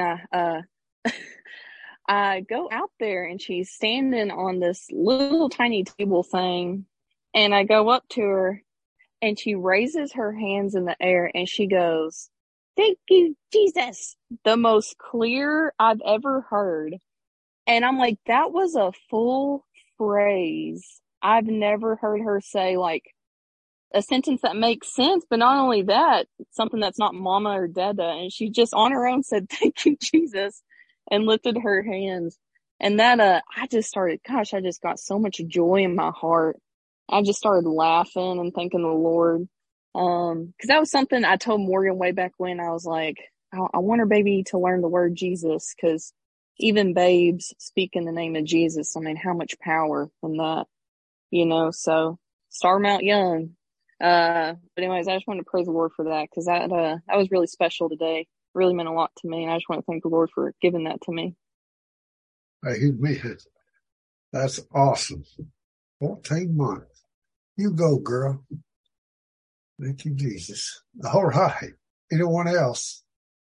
S9: I go out there and she's standing on this little tiny table thing. And I go up to her and she raises her hands in the air and she goes, thank you, Jesus. The most clear I've ever heard. And I'm like, that was a full phrase. I've never heard her say like a sentence that makes sense, but not only that, something that's not mama or dada. And she just on her own said, thank you, Jesus, and lifted her hands. And that, I just got so much joy in my heart. I just started laughing and thanking the Lord. Cause that was something I told Morgan way back when. I was like, I want her baby to learn the word Jesus, cause even babes speak in the name of Jesus. I mean, how much power in that, so start them out young. But anyways, I just want to praise the Lord for that, cause that was really special today. Really meant a lot to me. And I just want to thank the Lord for giving that to me.
S1: Amen. That's awesome. 14 months. You go, girl. Thank you, Jesus. All right. Anyone else?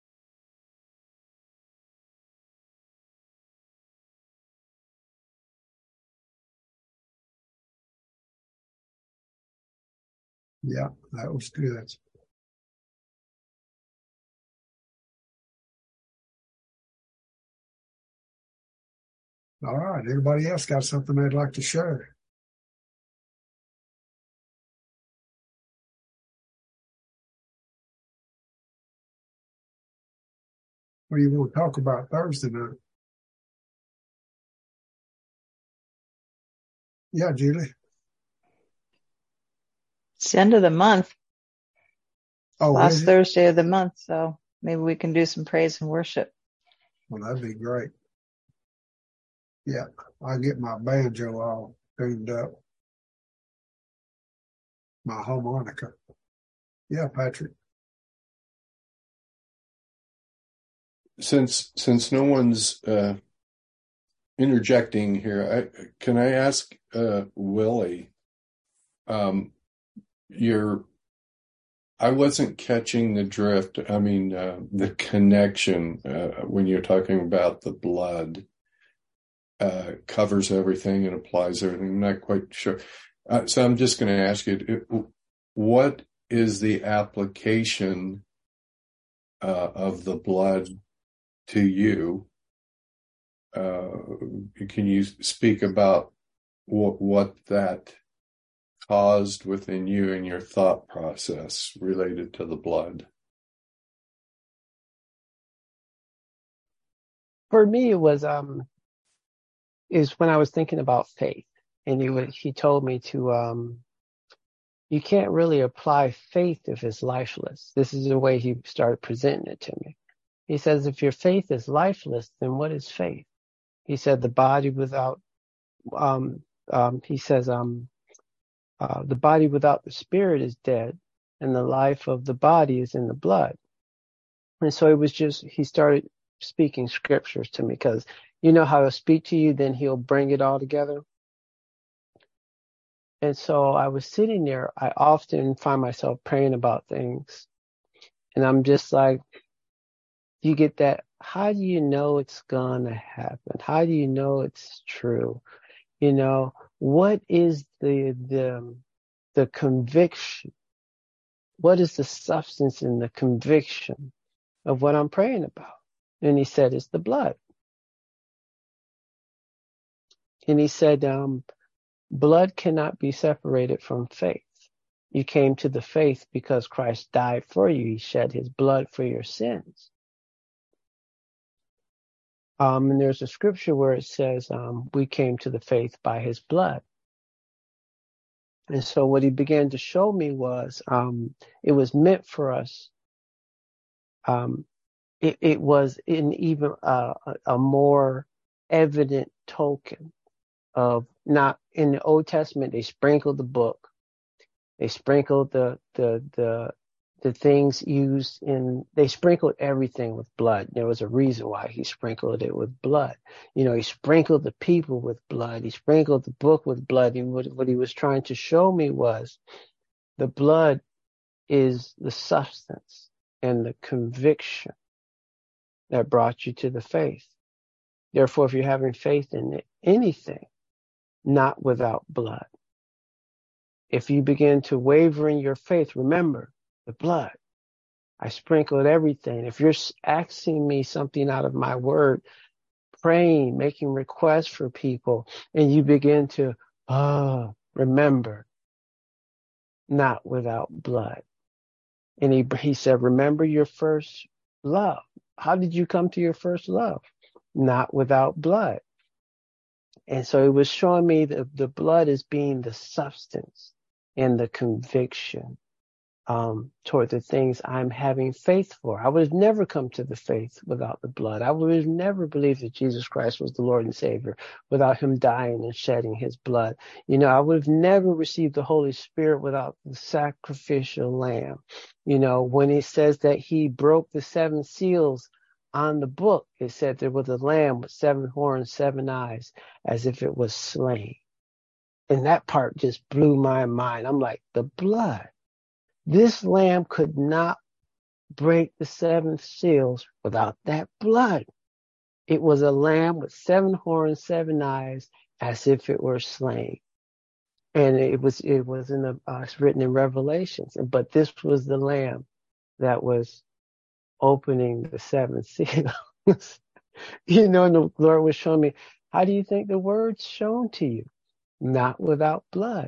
S1: Yeah, that was good. All right. Anybody else got something they'd like to share? What do you want to talk about Thursday night? Yeah, Julie.
S3: It's the end of the month.
S1: Oh,
S3: last Thursday of the month. So maybe we can do some praise and worship.
S1: Well, that'd be great. Yeah, I'll get my banjo all tuned up. My harmonica. Yeah, Patrick.
S6: Since no one's interjecting here, can I ask Willie? I wasn't catching the drift. I mean, the connection when you're talking about the blood covers everything and applies everything. I'm not quite sure. So I'm just going to ask you, what is the application of the blood to you? Can you speak about what that caused within you and your thought process related to the blood?
S7: For me, it was is when I was thinking about faith, and he told me to you can't really apply faith if it's lifeless. This is the way he started presenting it to me. He says, if your faith is lifeless, then what is faith? He said the body without the body without the spirit is dead, and the life of the body is in the blood. And so he started speaking scriptures to me, because you know how he'll speak to you, then he'll bring it all together. And so I was sitting there. I often find myself praying about things, and I'm just like, you get that, how do you know it's gonna happen? How do you know it's true? What is the conviction? What is the substance and the conviction of what I'm praying about? And he said, it's the blood. And he said, blood cannot be separated from faith. You came to the faith because Christ died for you. He shed his blood for your sins. And there's a scripture where it says, we came to the faith by his blood. And so what he began to show me was, it was meant for us. it was in even a more evident token of, not in the Old Testament, they sprinkled the book. They sprinkled the things used they sprinkled everything with blood. There was a reason why he sprinkled it with blood. He sprinkled the people with blood. He sprinkled the book with blood. And what he was trying to show me was the blood is the substance and the conviction that brought you to the faith. Therefore, if you're having faith in anything, not without blood. If you begin to waver in your faith, remember the blood. I sprinkled everything. If you're asking me something out of my word, praying, making requests for people, and you begin to, remember, not without blood. And he said, remember your first love. How did you come to your first love? Not without blood. And so it was showing me that the blood is being the substance and the conviction toward the things I'm having faith for. I would have never come to the faith without the blood. I would have never believed that Jesus Christ was the Lord and Savior without him dying and shedding his blood. I would have never received the Holy Spirit without the sacrificial lamb. When it says that he broke the 7 seals on the book, it said there was a lamb with 7 horns, 7 eyes, as if it was slain. And that part just blew my mind. I'm like, the blood. This lamb could not break the 7 seals without that blood. It was a lamb with 7 horns, 7 eyes, as if it were slain. And it was it's written in Revelations. But this was the lamb that was opening the 7 seals. And the Lord was showing me, how do you think the word's shown to you? Not without blood.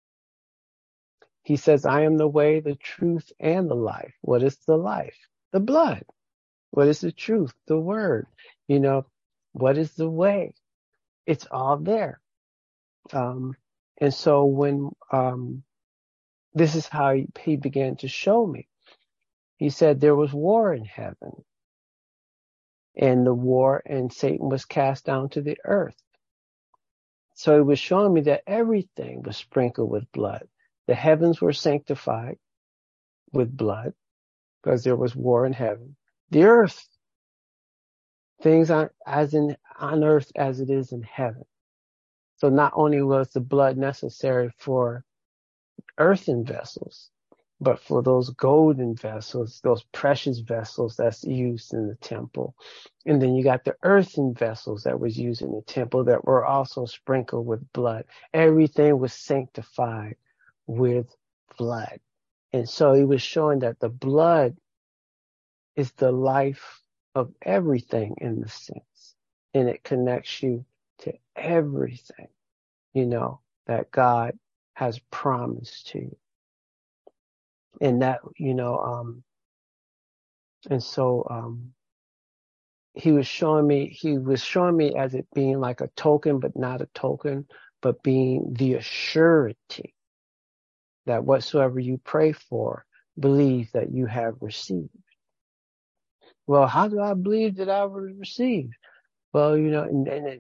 S7: He says, I am the way, the truth, and the life. What is the life? The blood. What is the truth? The word. What is the way? It's all there. And so when this is how he began to show me. He said there was war in heaven. And Satan was cast down to the earth. So he was showing me that everything was sprinkled with blood. The heavens were sanctified with blood because there was war in heaven. The earth, things on earth as it is in heaven. So not only was the blood necessary for earthen vessels, but for those golden vessels, those precious vessels that's used in the temple. And then you got the earthen vessels that was used in the temple that were also sprinkled with blood. Everything was sanctified with blood. And so he was showing that the blood is the life of everything in the sense. And it connects you to everything, that God has promised to you. And that, he was showing me as it being like a token, but not a token, but being the assurity that whatsoever you pray for, believe that you have received. Well, how do I believe that I was received? Well, in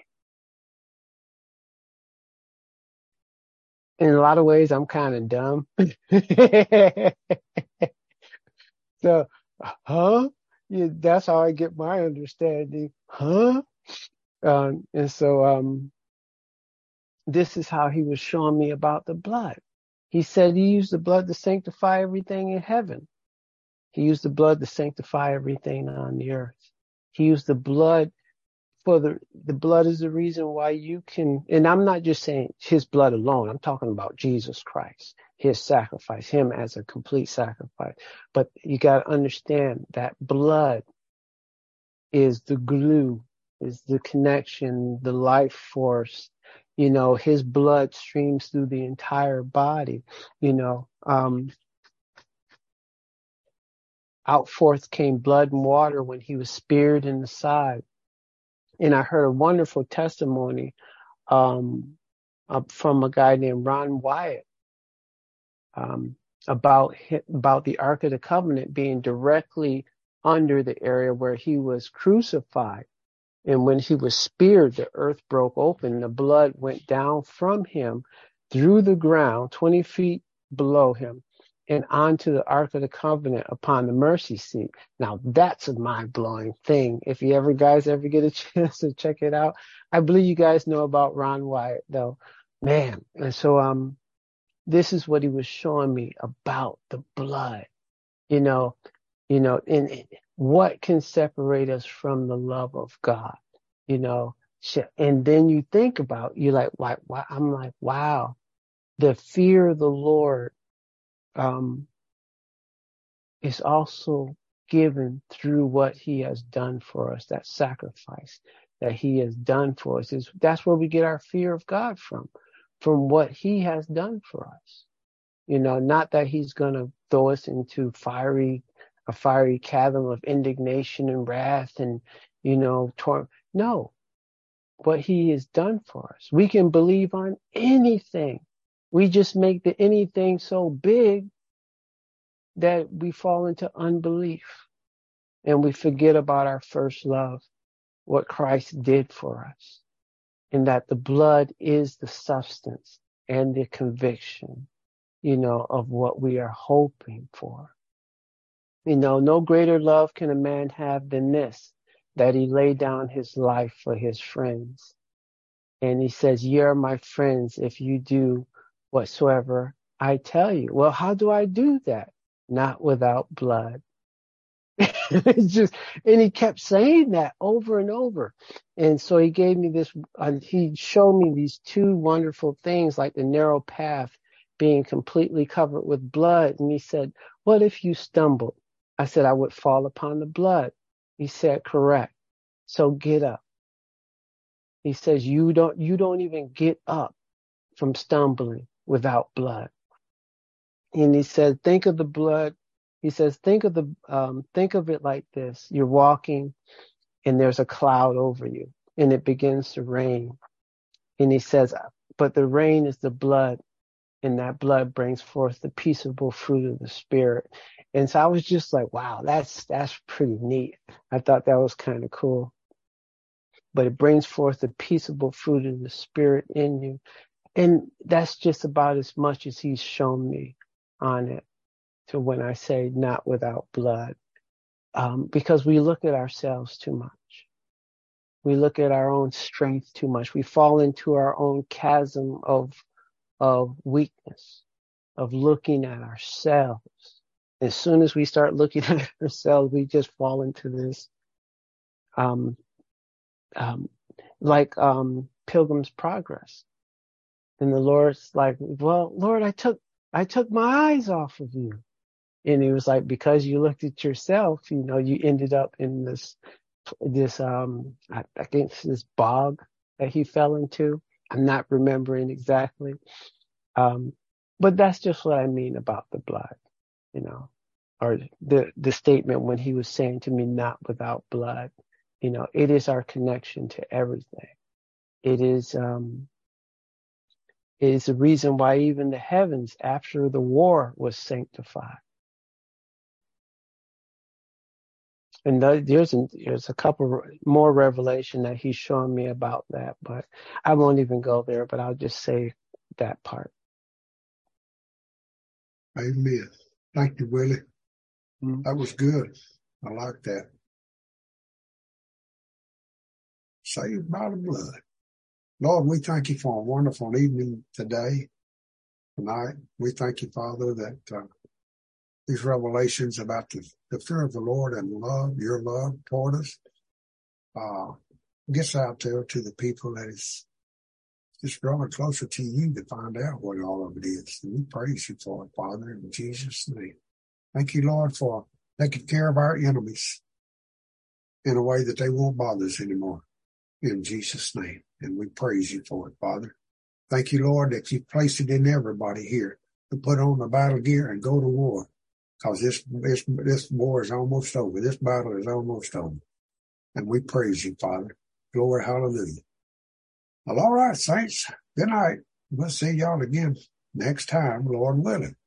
S7: a lot of ways, I'm kind of dumb. So, yeah, that's how I get my understanding. And so, this is how he was showing me about the blood. He said he used the blood to sanctify everything in heaven. He used the blood to sanctify everything on the earth. He used the blood for the blood is the reason why you can, and I'm not just saying his blood alone. I'm talking about Jesus Christ, his sacrifice, him as a complete sacrifice. But you got to understand that blood is the glue, is the connection, the life force. His blood streams through the entire body. Out forth came blood and water when he was speared in the side. And I heard a wonderful testimony from a guy named Ron Wyatt about the Ark of the Covenant being directly under the area where he was crucified. And when he was speared, the earth broke open. The blood went down from him through the ground, 20 feet below him, and onto the Ark of the Covenant upon the mercy seat. Now, that's a mind-blowing thing. If you guys ever get a chance to check it out, I believe you guys know about Ron Wyatt, though. Man. And so this is what he was showing me about the blood. And what can separate us from the love of God, and then you think about, you're like, why? I'm like, wow, the fear of the Lord, is also given through what he has done for us, that sacrifice that he has done for us. That's where we get our fear of God from what he has done for us. Not that he's going to throw us into a fiery chasm of indignation and wrath and, no, what he has done for us. We can believe on anything. We just make the anything so big that we fall into unbelief and we forget about our first love, what Christ did for us, and that the blood is the substance and the conviction, of what we are hoping for. No greater love can a man have than this, that he laid down his life for his friends. And he says, ye are my friends if you do whatsoever I tell you. Well, how do I do that? Not without blood. And he kept saying that over and over. And so he gave me this, he showed me these two wonderful things, like the narrow path being completely covered with blood. And he said, what if you stumbled? I said, I would fall upon the blood. He said, correct. So get up. He says, you don't even get up from stumbling without blood. And he said, think of the blood. He says, think of it like this. You're walking and there's a cloud over you and it begins to rain. And he says, but the rain is the blood, and that blood brings forth the peaceable fruit of the Spirit. And so I was just like, wow, that's pretty neat. I thought that was kind of cool. But it brings forth the peaceable fruit of the Spirit in you. And that's just about as much as he's shown me on it, to when I say not without blood. Because we look at ourselves too much. We look at our own strength too much. We fall into our own chasm of weakness, of looking at ourselves. As soon as we start looking at ourselves, we just fall into this, like Pilgrim's Progress. And the Lord's like, well, Lord, I took my eyes off of you. And he was like, because you looked at yourself, you ended up in this I think this bog that he fell into. I'm not remembering exactly. But that's just what I mean about the blood, or the statement when he was saying to me, not without blood. It is our connection to everything. It is the reason why even the heavens after the war was sanctified. And there's a couple more revelation that he's showing me about that, but I won't even go there, but I'll just say that part.
S1: Amen. Thank you, Willie. That was good. I like that. Saved by the blood. Lord, we thank you for a wonderful evening tonight. We thank you, Father, that these revelations about the fear of the Lord and love, your love toward us, gets out there to the people that is just drawing closer to you to find out what all of it is. And we praise you for it, Father, in Jesus' name. Thank you, Lord, for taking care of our enemies in a way that they won't bother us anymore. In Jesus' name. And we praise you for it, Father. Thank you, Lord, that you placed it in everybody here to put on the battle gear and go to war. Because this war is almost over. This battle is almost over. And we praise you, Father. Glory, hallelujah. Well, all right, saints. Good night. We'll see y'all again next time, Lord willing.